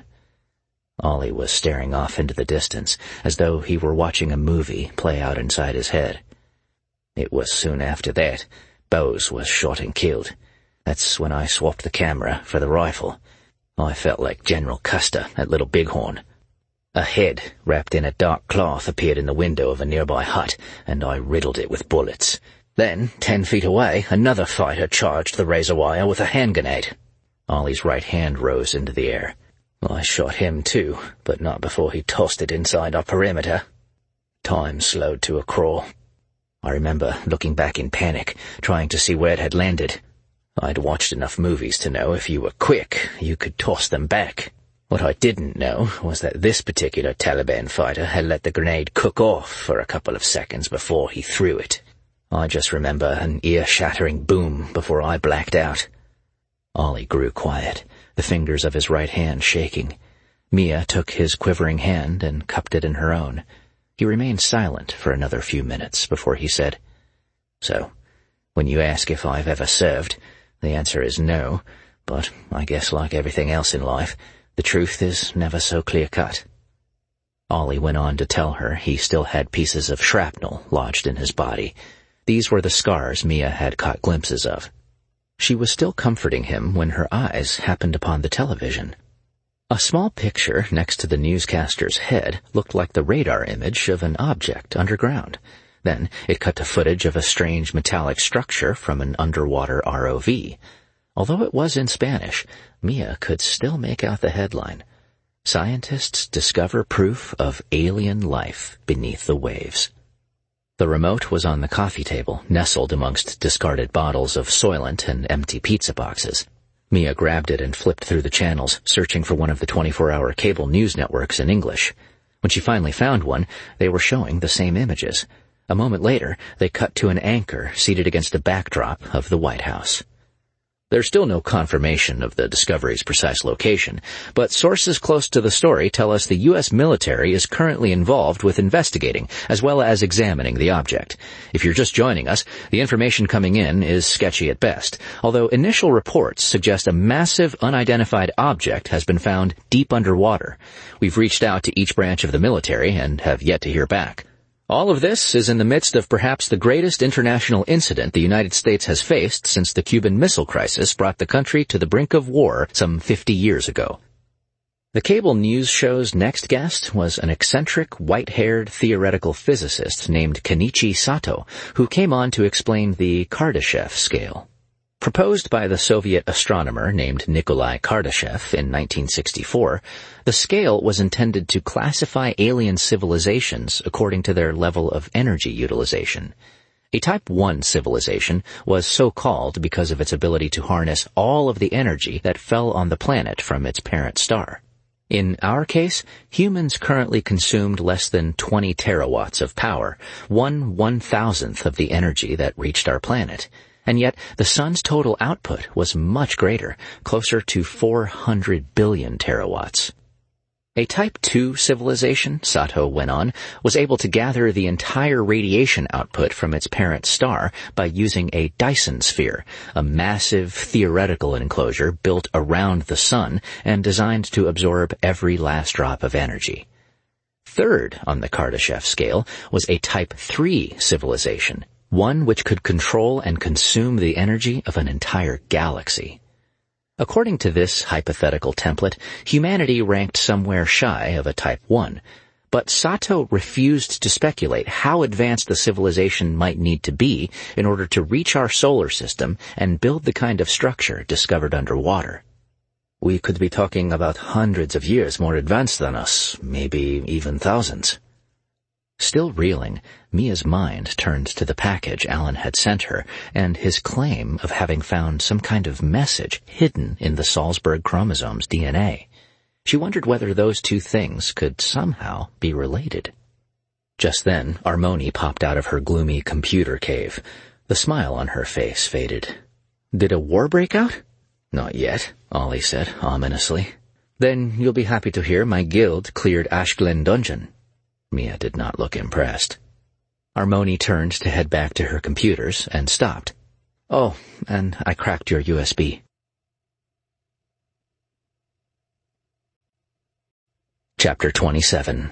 Ollie was staring off into the distance, as though he were watching a movie play out inside his head. It was soon after that. Bose was shot and killed. That's when I swapped the camera for the rifle. I felt like General Custer at Little Bighorn. A head, wrapped in a dark cloth, appeared in the window of a nearby hut, and I riddled it with bullets. Then, ten feet away, another fighter charged the razor wire with a hand grenade. Ollie's right hand rose into the air. I shot him too, but not before he tossed it inside our perimeter. Time slowed to a crawl. I remember looking back in panic, trying to see where it had landed. I'd watched enough movies to know if you were quick, you could toss them back. What I didn't know was that this particular Taliban fighter had let the grenade cook off for a couple of seconds before he threw it. I just remember an ear-shattering boom before I blacked out. Ollie grew quiet, the fingers of his right hand shaking. Mia took his quivering hand and cupped it in her own. He remained silent for another few minutes before he said, So, when you ask if I've ever served, the answer is no, but I guess like everything else in life, the truth is never so clear-cut. Ollie went on to tell her he still had pieces of shrapnel lodged in his body. These were the scars Mia had caught glimpses of. She was still comforting him when her eyes happened upon the television. A small picture next to the newscaster's head looked like the radar image of an object underground. Then it cut to footage of a strange metallic structure from an underwater R O V. Although it was in Spanish, Mia could still make out the headline. Scientists discover proof of alien life beneath the waves. The remote was on the coffee table, nestled amongst discarded bottles of Soylent and empty pizza boxes. Mia grabbed it and flipped through the channels, searching for one of the twenty-four hour cable news networks in English. When she finally found one, they were showing the same images. A moment later, they cut to an anchor seated against the backdrop of the White House. There's still no confirmation of the discovery's precise location, but sources close to the story tell us the U S military is currently involved with investigating, as well as examining the object. If you're just joining us, the information coming in is sketchy at best, although initial reports suggest a massive unidentified object has been found deep underwater. We've reached out to each branch of the military and have yet to hear back. All of this is in the midst of perhaps the greatest international incident the United States has faced since the Cuban Missile Crisis brought the country to the brink of war some fifty years ago. The cable news show's next guest was an eccentric, white-haired theoretical physicist named Kenichi Sato, who came on to explain the Kardashev scale. Proposed by the Soviet astronomer named Nikolai Kardashev in nineteen sixty-four, the scale was intended to classify alien civilizations according to their level of energy utilization. A Type one civilization was so called because of its ability to harness all of the energy that fell on the planet from its parent star. In our case, humans currently consumed less than twenty terawatts of power, one one-thousandth of the energy that reached our planet. And yet the sun's total output was much greater, closer to four hundred billion terawatts. A Type two civilization, Sato went on, was able to gather the entire radiation output from its parent star by using a Dyson sphere, a massive theoretical enclosure built around the sun and designed to absorb every last drop of energy. Third on the Kardashev scale was a Type three civilization, one which could control and consume the energy of an entire galaxy. According to this hypothetical template, humanity ranked somewhere shy of a Type one, but Sato refused to speculate how advanced the civilization might need to be in order to reach our solar system and build the kind of structure discovered underwater. We could be talking about hundreds of years more advanced than us, maybe even thousands. Still reeling, Mia's mind turned to the package Alan had sent her and his claim of having found some kind of message hidden in the Salzburg chromosome's D N A. She wondered whether those two things could somehow be related. Just then, Armoni popped out of her gloomy computer cave. The smile on her face faded. "Did a war break out?" "Not yet," Ollie said ominously. "Then you'll be happy to hear my guild cleared Ashglen Dungeon." Mia did not look impressed. Armoni turned to head back to her computers and stopped. "Oh, and I cracked your U S B." Chapter twenty-seven.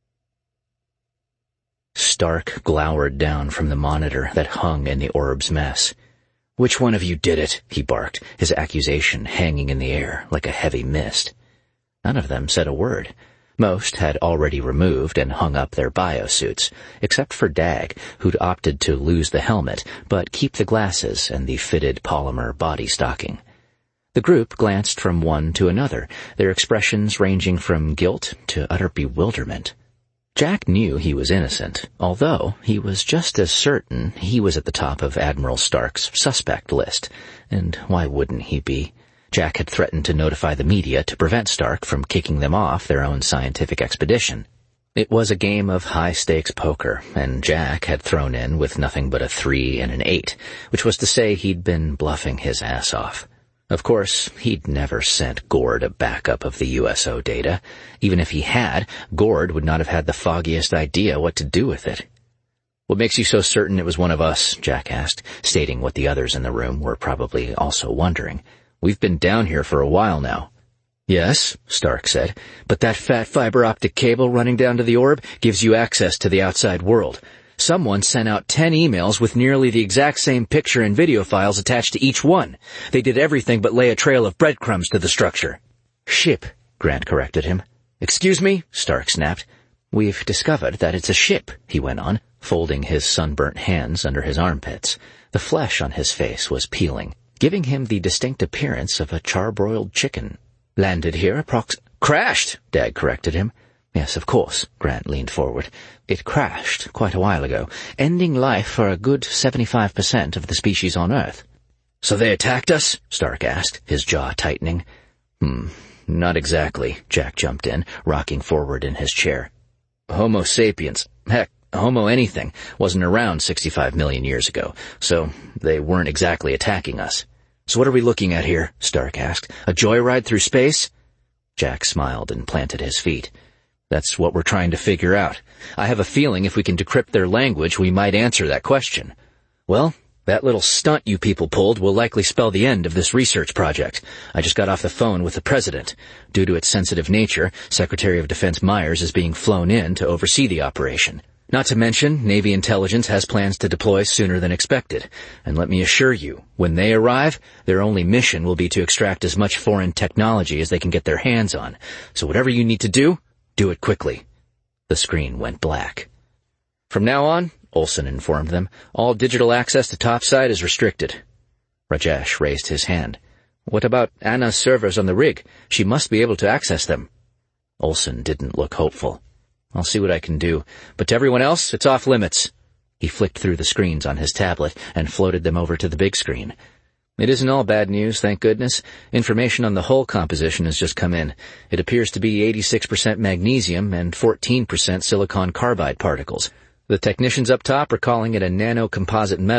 Stark glowered down from the monitor that hung in the orb's mess. "Which one of you did it?" he barked, his accusation hanging in the air like a heavy mist. None of them said a word. Most had already removed and hung up their biosuits, except for Dag, who'd opted to lose the helmet but keep the glasses and the fitted polymer body stocking. The group glanced from one to another, their expressions ranging from guilt to utter bewilderment. Jack knew he was innocent, although he was just as certain he was at the top of Admiral Stark's suspect list. And why wouldn't he be? Jack had threatened to notify the media to prevent Stark from kicking them off their own scientific expedition. It was a game of high-stakes poker, and Jack had thrown in with nothing but a three and an eight, which was to say he'd been bluffing his ass off. Of course, he'd never sent Gord a backup of the U S O data. Even if he had, Gord would not have had the foggiest idea what to do with it. "What makes you so certain it was one of us?" Jack asked, stating what the others in the room were probably also wondering. "We've been down here for a while now." "Yes," Stark said, "but that fat fiber-optic cable running down to the orb gives you access to the outside world. Someone sent out ten emails with nearly the exact same picture and video files attached to each one. They did everything but lay a trail of breadcrumbs to the structure." "Ship," Grant corrected him. "Excuse me?" Stark snapped. "We've discovered that it's a ship," he went on, folding his sunburnt hands under his armpits. The flesh on his face was peeling, giving him the distinct appearance of a charbroiled chicken. "Landed here approx— Crashed," Dag corrected him. "Yes, of course," Grant leaned forward. "It crashed quite a while ago, ending life for a good seventy-five percent of the species on Earth." "So they attacked us?" Stark asked, his jaw tightening. Hmm, not exactly," Jack jumped in, rocking forward in his chair. "Homo sapiens, heck, Homo anything, wasn't around sixty-five million years ago, so they weren't exactly attacking us." "So what are we looking at here?" Stark asked. "A joyride through space?" Jack smiled and planted his feet. "That's what we're trying to figure out. I have a feeling if we can decrypt their language, we might answer that question." "Well, that little stunt you people pulled will likely spell the end of this research project. I just got off the phone with the president. Due to its sensitive nature, Secretary of Defense Myers is being flown in to oversee the operation. Not to mention, Navy intelligence has plans to deploy sooner than expected. And let me assure you, when they arrive, their only mission will be to extract as much foreign technology as they can get their hands on. So whatever you need to do, do it quickly." The screen went black. "From now on," Olsen informed them, "all digital access to topside is restricted." Rajesh raised his hand. "What about Anna's servers on the rig? She must be able to access them." Olsen didn't look hopeful. "I'll see what I can do, but to everyone else, it's off limits." He flicked through the screens on his tablet and floated them over to the big screen. "It isn't all bad news, thank goodness. Information on the hull composition has just come in. It appears to be eighty-six percent magnesium and fourteen percent silicon carbide particles. The technicians up top are calling it a nanocomposite metal.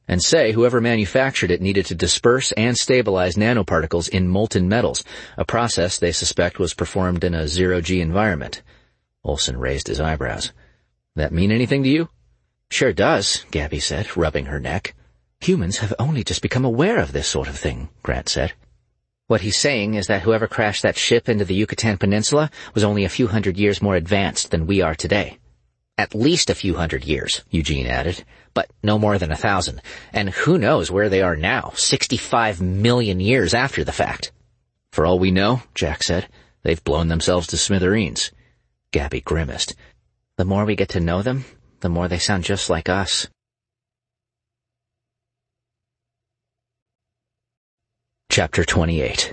and say whoever manufactured it needed to disperse and stabilize nanoparticles in molten metals, a process they suspect was performed in a zero-G environment. Olson raised his eyebrows. That mean anything to you? Sure does, Gabby said, rubbing her neck. Humans have only just become aware of this sort of thing, Grant said. What he's saying is that whoever crashed that ship into the Yucatan Peninsula was only a few hundred years more advanced than we are today. At least a few hundred years, Eugene added, but no more than a thousand. And who knows where they are now, sixty-five million years after the fact. For all we know, Jack said, they've blown themselves to smithereens. Gabby grimaced. The more we get to know them, the more they sound just like us. Chapter twenty-eight.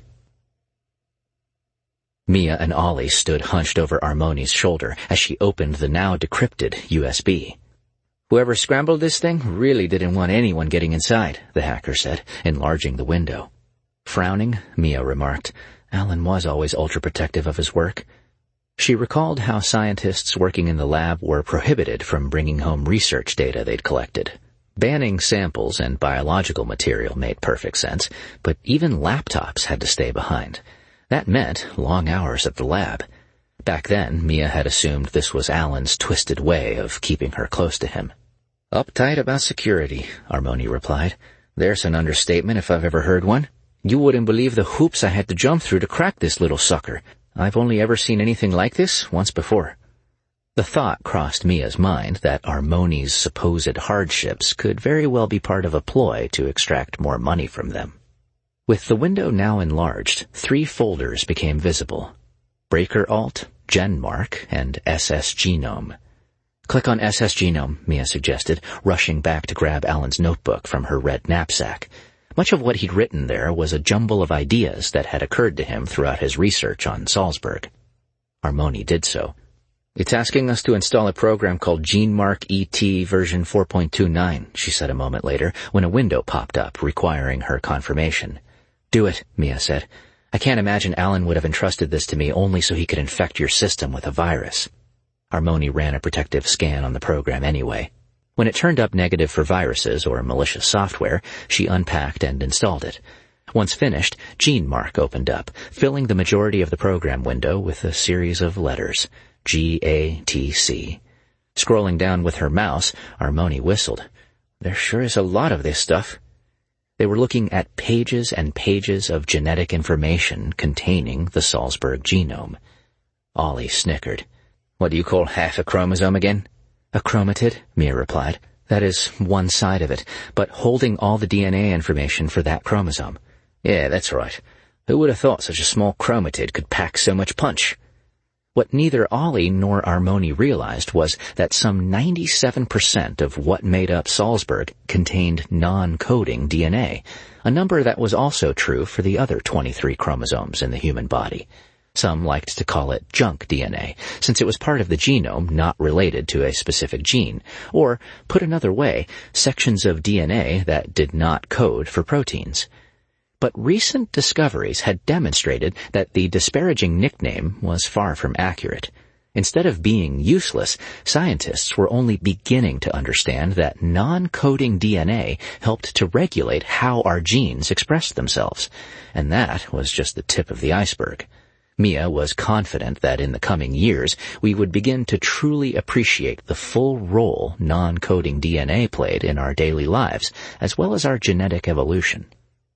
Mia and Ollie stood hunched over Armoni's shoulder as she opened the now decrypted U S B. Whoever scrambled this thing really didn't want anyone getting inside, the hacker said, enlarging the window. Frowning, Mia remarked, Alan was always ultra-protective of his work. She recalled how scientists working in the lab were prohibited from bringing home research data they'd collected. Banning samples and biological material made perfect sense, but even laptops had to stay behind. That meant long hours at the lab. Back then, Mia had assumed this was Alan's twisted way of keeping her close to him. Uptight about security, Armoni replied. There's an understatement if I've ever heard one. You wouldn't believe the hoops I had to jump through to crack this little sucker. I've only ever seen anything like this once before. The thought crossed Mia's mind that Armoni's supposed hardships could very well be part of a ploy to extract more money from them. With the window now enlarged, three folders became visible. Breaker Alt, GenMark, and S S Genome. Click on S S Genome, Mia suggested, rushing back to grab Alan's notebook from her red knapsack. Much of what he'd written there was a jumble of ideas that had occurred to him throughout his research on Salzburg. Armoni did so. It's asking us to install a program called GenMark E T version four point two nine, she said a moment later, when a window popped up requiring her confirmation. Do it, Mia said. I can't imagine Alan would have entrusted this to me only so he could infect your system with a virus. Armoni ran a protective scan on the program anyway. When it turned up negative for viruses or malicious software, she unpacked and installed it. Once finished, GenMark opened up, filling the majority of the program window with a series of letters. G A T C. Scrolling down with her mouse, Armoni whistled. There sure is a lot of this stuff. They were looking at pages and pages of genetic information containing the Salzburg genome. Ollie snickered. What do you call half a chromosome again? A chromatid, Mia replied. That is one side of it, but holding all the D N A information for that chromosome. Yeah, that's right. Who would have thought such a small chromatid could pack so much punch? What neither Ollie nor Armoni realized was that some ninety-seven percent of what made up Salzburg contained non-coding D N A, a number that was also true for the other twenty-three chromosomes in the human body. Some liked to call it junk D N A, since it was part of the genome not related to a specific gene, or, put another way, sections of D N A that did not code for proteins. But recent discoveries had demonstrated that the disparaging nickname was far from accurate. Instead of being useless, scientists were only beginning to understand that non-coding D N A helped to regulate how our genes expressed themselves, and that was just the tip of the iceberg. Mia was confident that in the coming years we would begin to truly appreciate the full role non-coding D N A played in our daily lives, as well as our genetic evolution.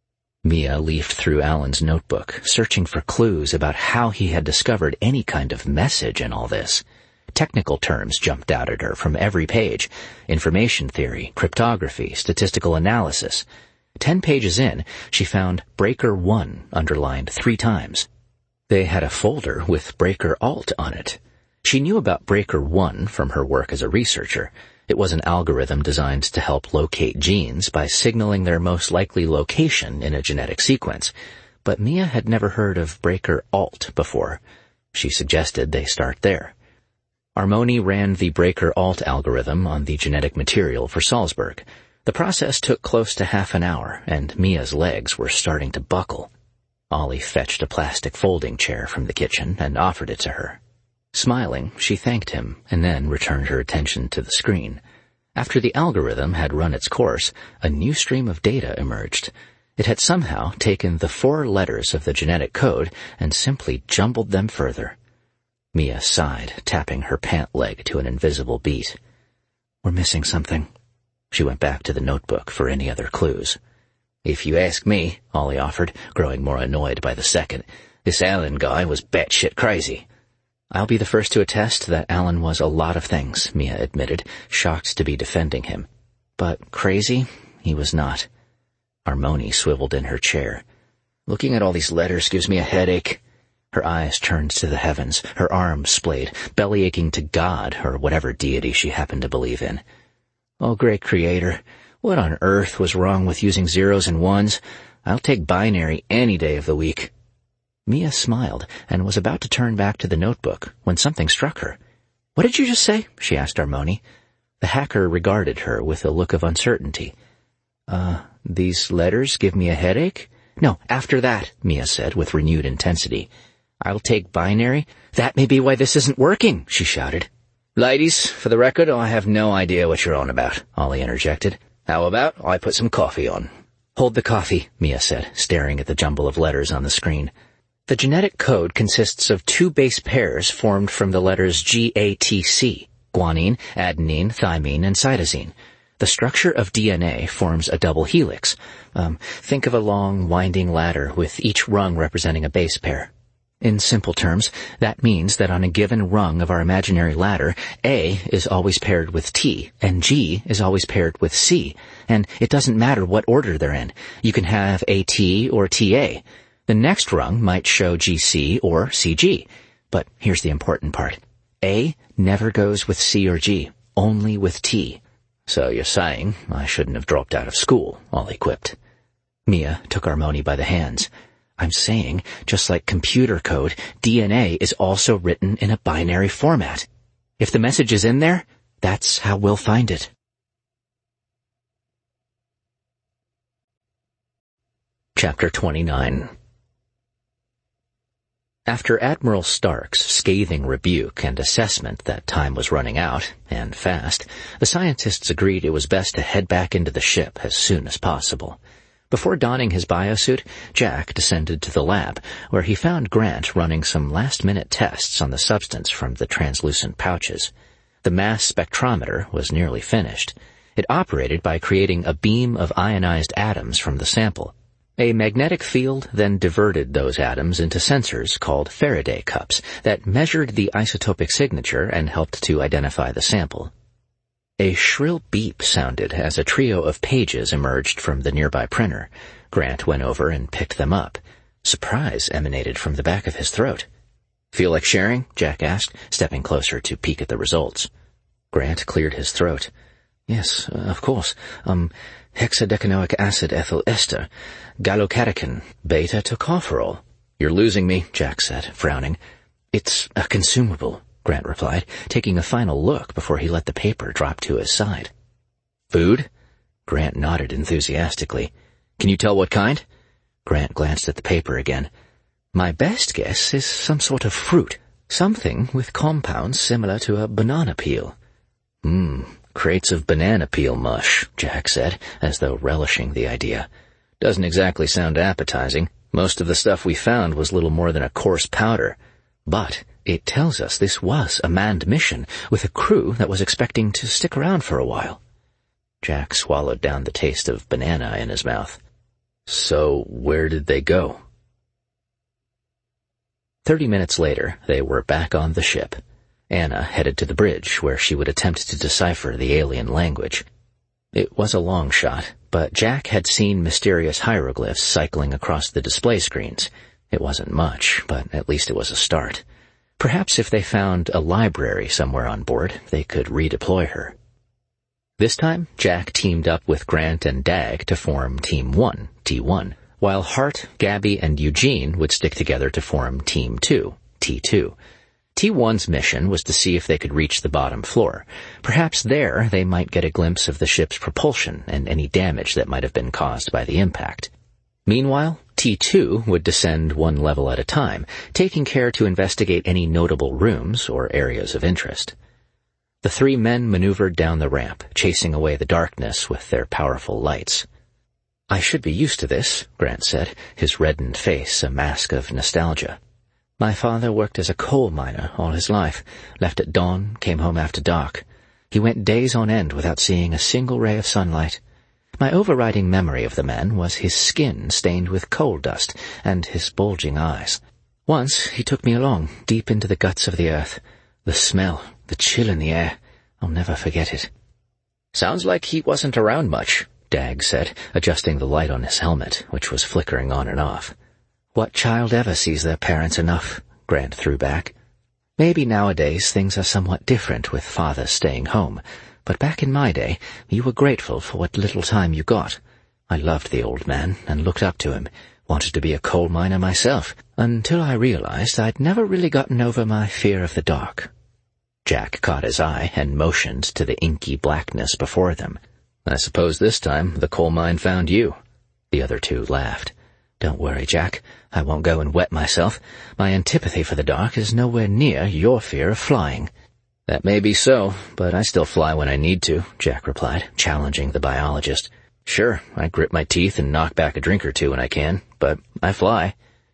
Mia leafed through Alan's notebook, searching for clues about how he had discovered any kind of message in all this. Technical terms jumped out at her from every page. Information theory, cryptography, statistical analysis. Ten pages in, she found Breaker one underlined three times. They had a folder with Breaker Alt on it. She knew about Breaker one from her work as a researcher. It was an algorithm designed to help locate genes by signaling their most likely location in a genetic sequence. But Mia had never heard of Breaker Alt before. She suggested they start there. Armoni ran the Breaker Alt algorithm on the genetic material for Salzburg. The process took close to half an hour, and Mia's legs were starting to buckle. Ollie fetched a plastic folding chair from the kitchen and offered it to her. Smiling, she thanked him and then returned her attention to the screen. After the algorithm had run its course, a new stream of data emerged. It had somehow taken the four letters of the genetic code and simply jumbled them further. Mia sighed, tapping her pant leg to an invisible beat. "We're missing something." She went back to the notebook for any other clues. "If you ask me," Ollie offered, growing more annoyed by the second, "this Alan guy was batshit crazy." "I'll be the first to attest that Alan was a lot of things," Mia admitted, shocked to be defending him. "But crazy, he was not." Armoni swiveled in her chair. "Looking at all these letters gives me a headache." Her eyes turned to the heavens, her arms splayed, belly-aching to God or whatever deity she happened to believe in. "Oh, great creator, what on earth was wrong with using zeros and ones? I'll take binary any day of the week." Mia smiled and was about to turn back to the notebook when something struck her. "What did you just say?" she asked Armoni. The hacker regarded her with a look of uncertainty. Uh, these letters give me a headache?" "No, after that," Mia said with renewed intensity. "I'll take binary? That may be why this isn't working," she shouted. "Ladies, for the record, I have no idea what you're on about," Ollie interjected. "How about I put some coffee on?" "Hold the coffee," Mia said, staring at the jumble of letters on the screen. The genetic code consists of two base pairs formed from the letters G A T C, guanine, adenine, thymine, and cytosine. The structure of D N A forms a double helix. Um, think of a long, winding ladder with each rung representing a base pair. In simple terms, that means that on a given rung of our imaginary ladder, A is always paired with T, and G is always paired with C, and it doesn't matter what order they're in. You can have A T or T A. The next rung might show G C or C G. But here's the important part. A never goes with C or G, only with T. "So you're saying I shouldn't have dropped out of school," Ollie quipped. Mia took Armoni by the hands. "I'm saying, just like computer code, D N A is also written in a binary format. If the message is in there, that's how we'll find it." Chapter twenty-nine. After Admiral Stark's scathing rebuke and assessment that time was running out, and fast, the scientists agreed it was best to head back into the ship as soon as possible. Before donning his biosuit, Jack descended to the lab, where he found Grant running some last-minute tests on the substance from the translucent pouches. The mass spectrometer was nearly finished. It operated by creating a beam of ionized atoms from the sample. A magnetic field then diverted those atoms into sensors called Faraday cups that measured the isotopic signature and helped to identify the sample. A shrill beep sounded as a trio of pages emerged from the nearby printer. Grant went over and picked them up. Surprise emanated from the back of his throat. "Feel like sharing?" Jack asked, stepping closer to peek at the results. Grant cleared his throat. "Yes, uh, of course. Um, hexadecanoic acid ethyl ester, gallocatechin, beta-tocopherol." "You're losing me," Jack said, frowning. "It's a consumable," Grant replied, taking a final look before he let the paper drop to his side. "Food?" Grant nodded enthusiastically. "Can you tell what kind?" Grant glanced at the paper again. "My best guess is some sort of fruit, something with compounds similar to a banana peel." Hmm. "Crates of banana peel mush," Jack said, as though relishing the idea. "Doesn't exactly sound appetizing. Most of the stuff we found was little more than a coarse powder. But it tells us this was a manned mission with a crew that was expecting to stick around for a while." Jack swallowed down the taste of banana in his mouth. "So where did they go?" Thirty minutes later, they were back on the ship. Anna headed to the bridge, where she would attempt to decipher the alien language. It was a long shot, but Jack had seen mysterious hieroglyphs cycling across the display screens. It wasn't much, but at least it was a start. Perhaps if they found a library somewhere on board, they could redeploy her. This time, Jack teamed up with Grant and Dag to form Team one, T one, while Hart, Gabby, and Eugene would stick together to form Team two, T two. T one's mission was to see if they could reach the bottom floor. Perhaps there they might get a glimpse of the ship's propulsion and any damage that might have been caused by the impact. Meanwhile, T two would descend one level at a time, taking care to investigate any notable rooms or areas of interest. The three men maneuvered down the ramp, chasing away the darkness with their powerful lights. "I should be used to this," Grant said, his reddened face a mask of nostalgia. "My father worked as a coal miner all his life, left at dawn, came home after dark. He went days on end without seeing a single ray of sunlight. My overriding memory of the man was his skin stained with coal dust and his bulging eyes. Once he took me along, deep into the guts of the earth. The smell, the chill in the air, I'll never forget it." "Sounds like he wasn't around much," Dag said, adjusting the light on his helmet, which was flickering on and off. "What child ever sees their parents enough?" Grant threw back. "Maybe nowadays things are somewhat different with fathers staying home, but back in my day you were grateful for what little time you got. I loved the old man and looked up to him, wanted to be a coal miner myself, until I realized I'd never really gotten over my fear of the dark." Jack caught his eye and motioned to the inky blackness before them. "I suppose this time the coal mine found you." The other two laughed. "Don't worry, Jack. I won't go and wet myself. My antipathy for the dark is nowhere near your fear of flying." "That may be so, but I still fly when I need to," Jack replied, challenging the biologist. "Sure, I grit my teeth and knock back a drink or two when I can, but I fly."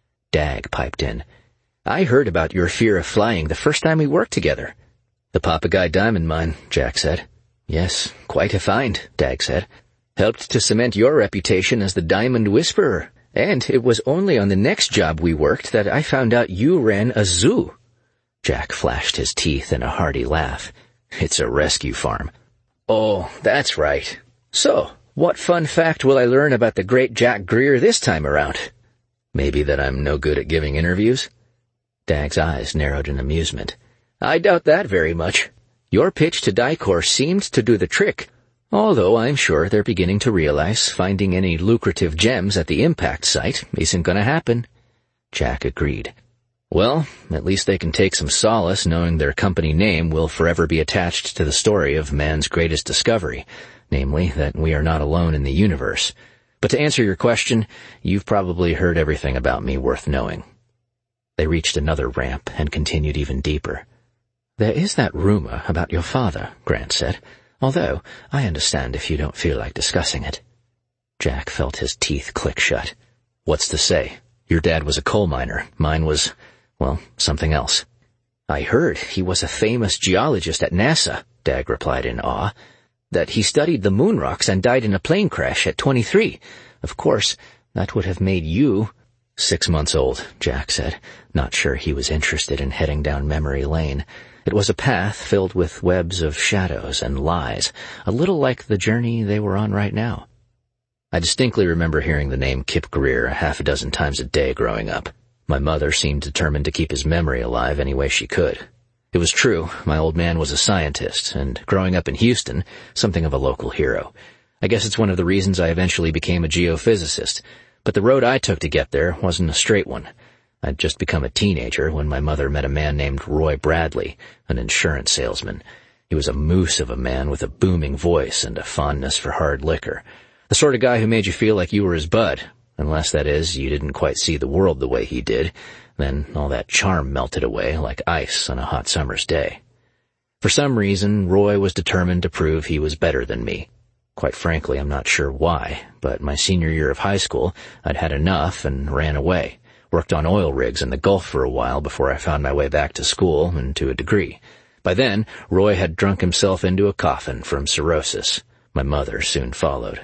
Dag piped in. "I heard about your fear of flying the first time we worked together." "The Papagai diamond mine," Jack said. "Yes, quite a find," Dag said. "Helped to cement your reputation as the Diamond Whisperer. And it was only on the next job we worked that I found out you ran a zoo." Jack flashed his teeth in a hearty laugh. "It's a rescue farm." "Oh, that's right. So, what fun fact will I learn about the great Jack Greer this time around?" "Maybe that I'm no good at giving interviews?" Dag's eyes narrowed in amusement. "I doubt that very much. Your pitch to Dicor seemed to do the trick. Although I'm sure they're beginning to realize finding any lucrative gems at the impact site isn't going to happen." Jack agreed. "Well, at least they can take some solace knowing their company name will forever be attached to the story of man's greatest discovery, namely that we are not alone in the universe. But to answer your question, you've probably heard everything about me worth knowing." They reached another ramp and continued even deeper. "There is that rumor about your father," Grant said. "Although, I understand if you don't feel like discussing it." Jack felt his teeth click shut. "What's to say? Your dad was a coal miner. Mine was, well, something else." "I heard he was a famous geologist at NASA," Dag replied in awe. "That he studied the moon rocks and died in a plane crash at twenty-three. Of course, that would have made you—" Six months old," Jack said, not sure he was interested in heading down memory lane. It was a path filled with webs of shadows and lies, a little like the journey they were on right now. "I distinctly remember hearing the name Kip Greer a half a dozen times a day growing up. My mother seemed determined to keep his memory alive any way she could. It was true, my old man was a scientist, and growing up in Houston, something of a local hero. I guess it's one of the reasons I eventually became a geophysicist, but the road I took to get there wasn't a straight one. I'd just become a teenager when my mother met a man named Roy Bradley, an insurance salesman. He was a moose of a man with a booming voice and a fondness for hard liquor. The sort of guy who made you feel like you were his bud, unless, that is, you didn't quite see the world the way he did. Then all that charm melted away like ice on a hot summer's day. For some reason, Roy was determined to prove he was better than me. Quite frankly, I'm not sure why, but my senior year of high school, I'd had enough and ran away. Worked on oil rigs in the Gulf for a while before I found my way back to school and to a degree. By then, Roy had drunk himself into a coffin from cirrhosis. My mother soon followed.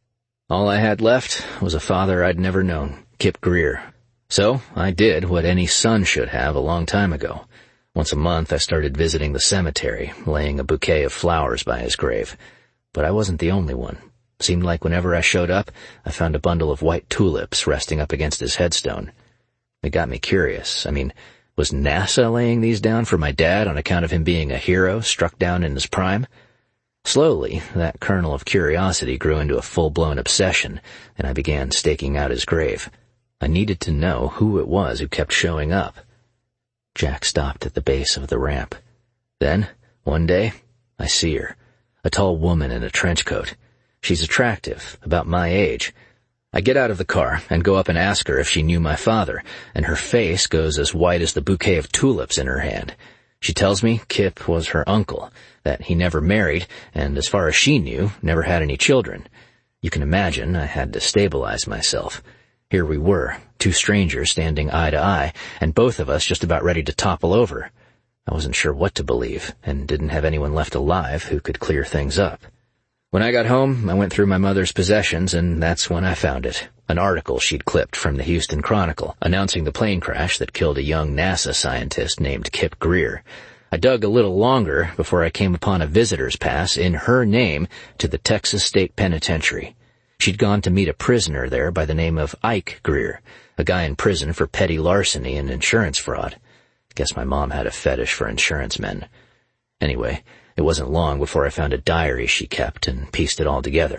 All I had left was a father I'd never known, Kip Greer. So I did what any son should have a long time ago. Once a month I started visiting the cemetery, laying a bouquet of flowers by his grave. But I wasn't the only one. Seemed like whenever I showed up, I found a bundle of white tulips resting up against his headstone. It got me curious. I mean, was NASA laying these down for my dad on account of him being a hero struck down in his prime? Slowly, that kernel of curiosity grew into a full-blown obsession, and I began staking out his grave. I needed to know who it was who kept showing up. Jack stopped at the base of the ramp. Then, one day, I see her. A tall woman in a trench coat. She's attractive, about my age. I get out of the car and go up and ask her if she knew my father, and her face goes as white as the bouquet of tulips in her hand. She tells me Kip was her uncle, that he never married, and as far as she knew, never had any children. You can imagine I had to stabilize myself. Here we were, two strangers standing eye to eye, and both of us just about ready to topple over. I wasn't sure what to believe, and didn't have anyone left alive who could clear things up. When I got home, I went through my mother's possessions, and that's when I found it. An article she'd clipped from the Houston Chronicle, announcing the plane crash that killed a young NASA scientist named Kip Greer. I dug a little longer before I came upon a visitor's pass in her name to the Texas State Penitentiary. She'd gone to meet a prisoner there by the name of Ike Greer, a guy in prison for petty larceny and insurance fraud. Guess my mom had a fetish for insurance men. Anyway, it wasn't long before I found a diary she kept and pieced it all together.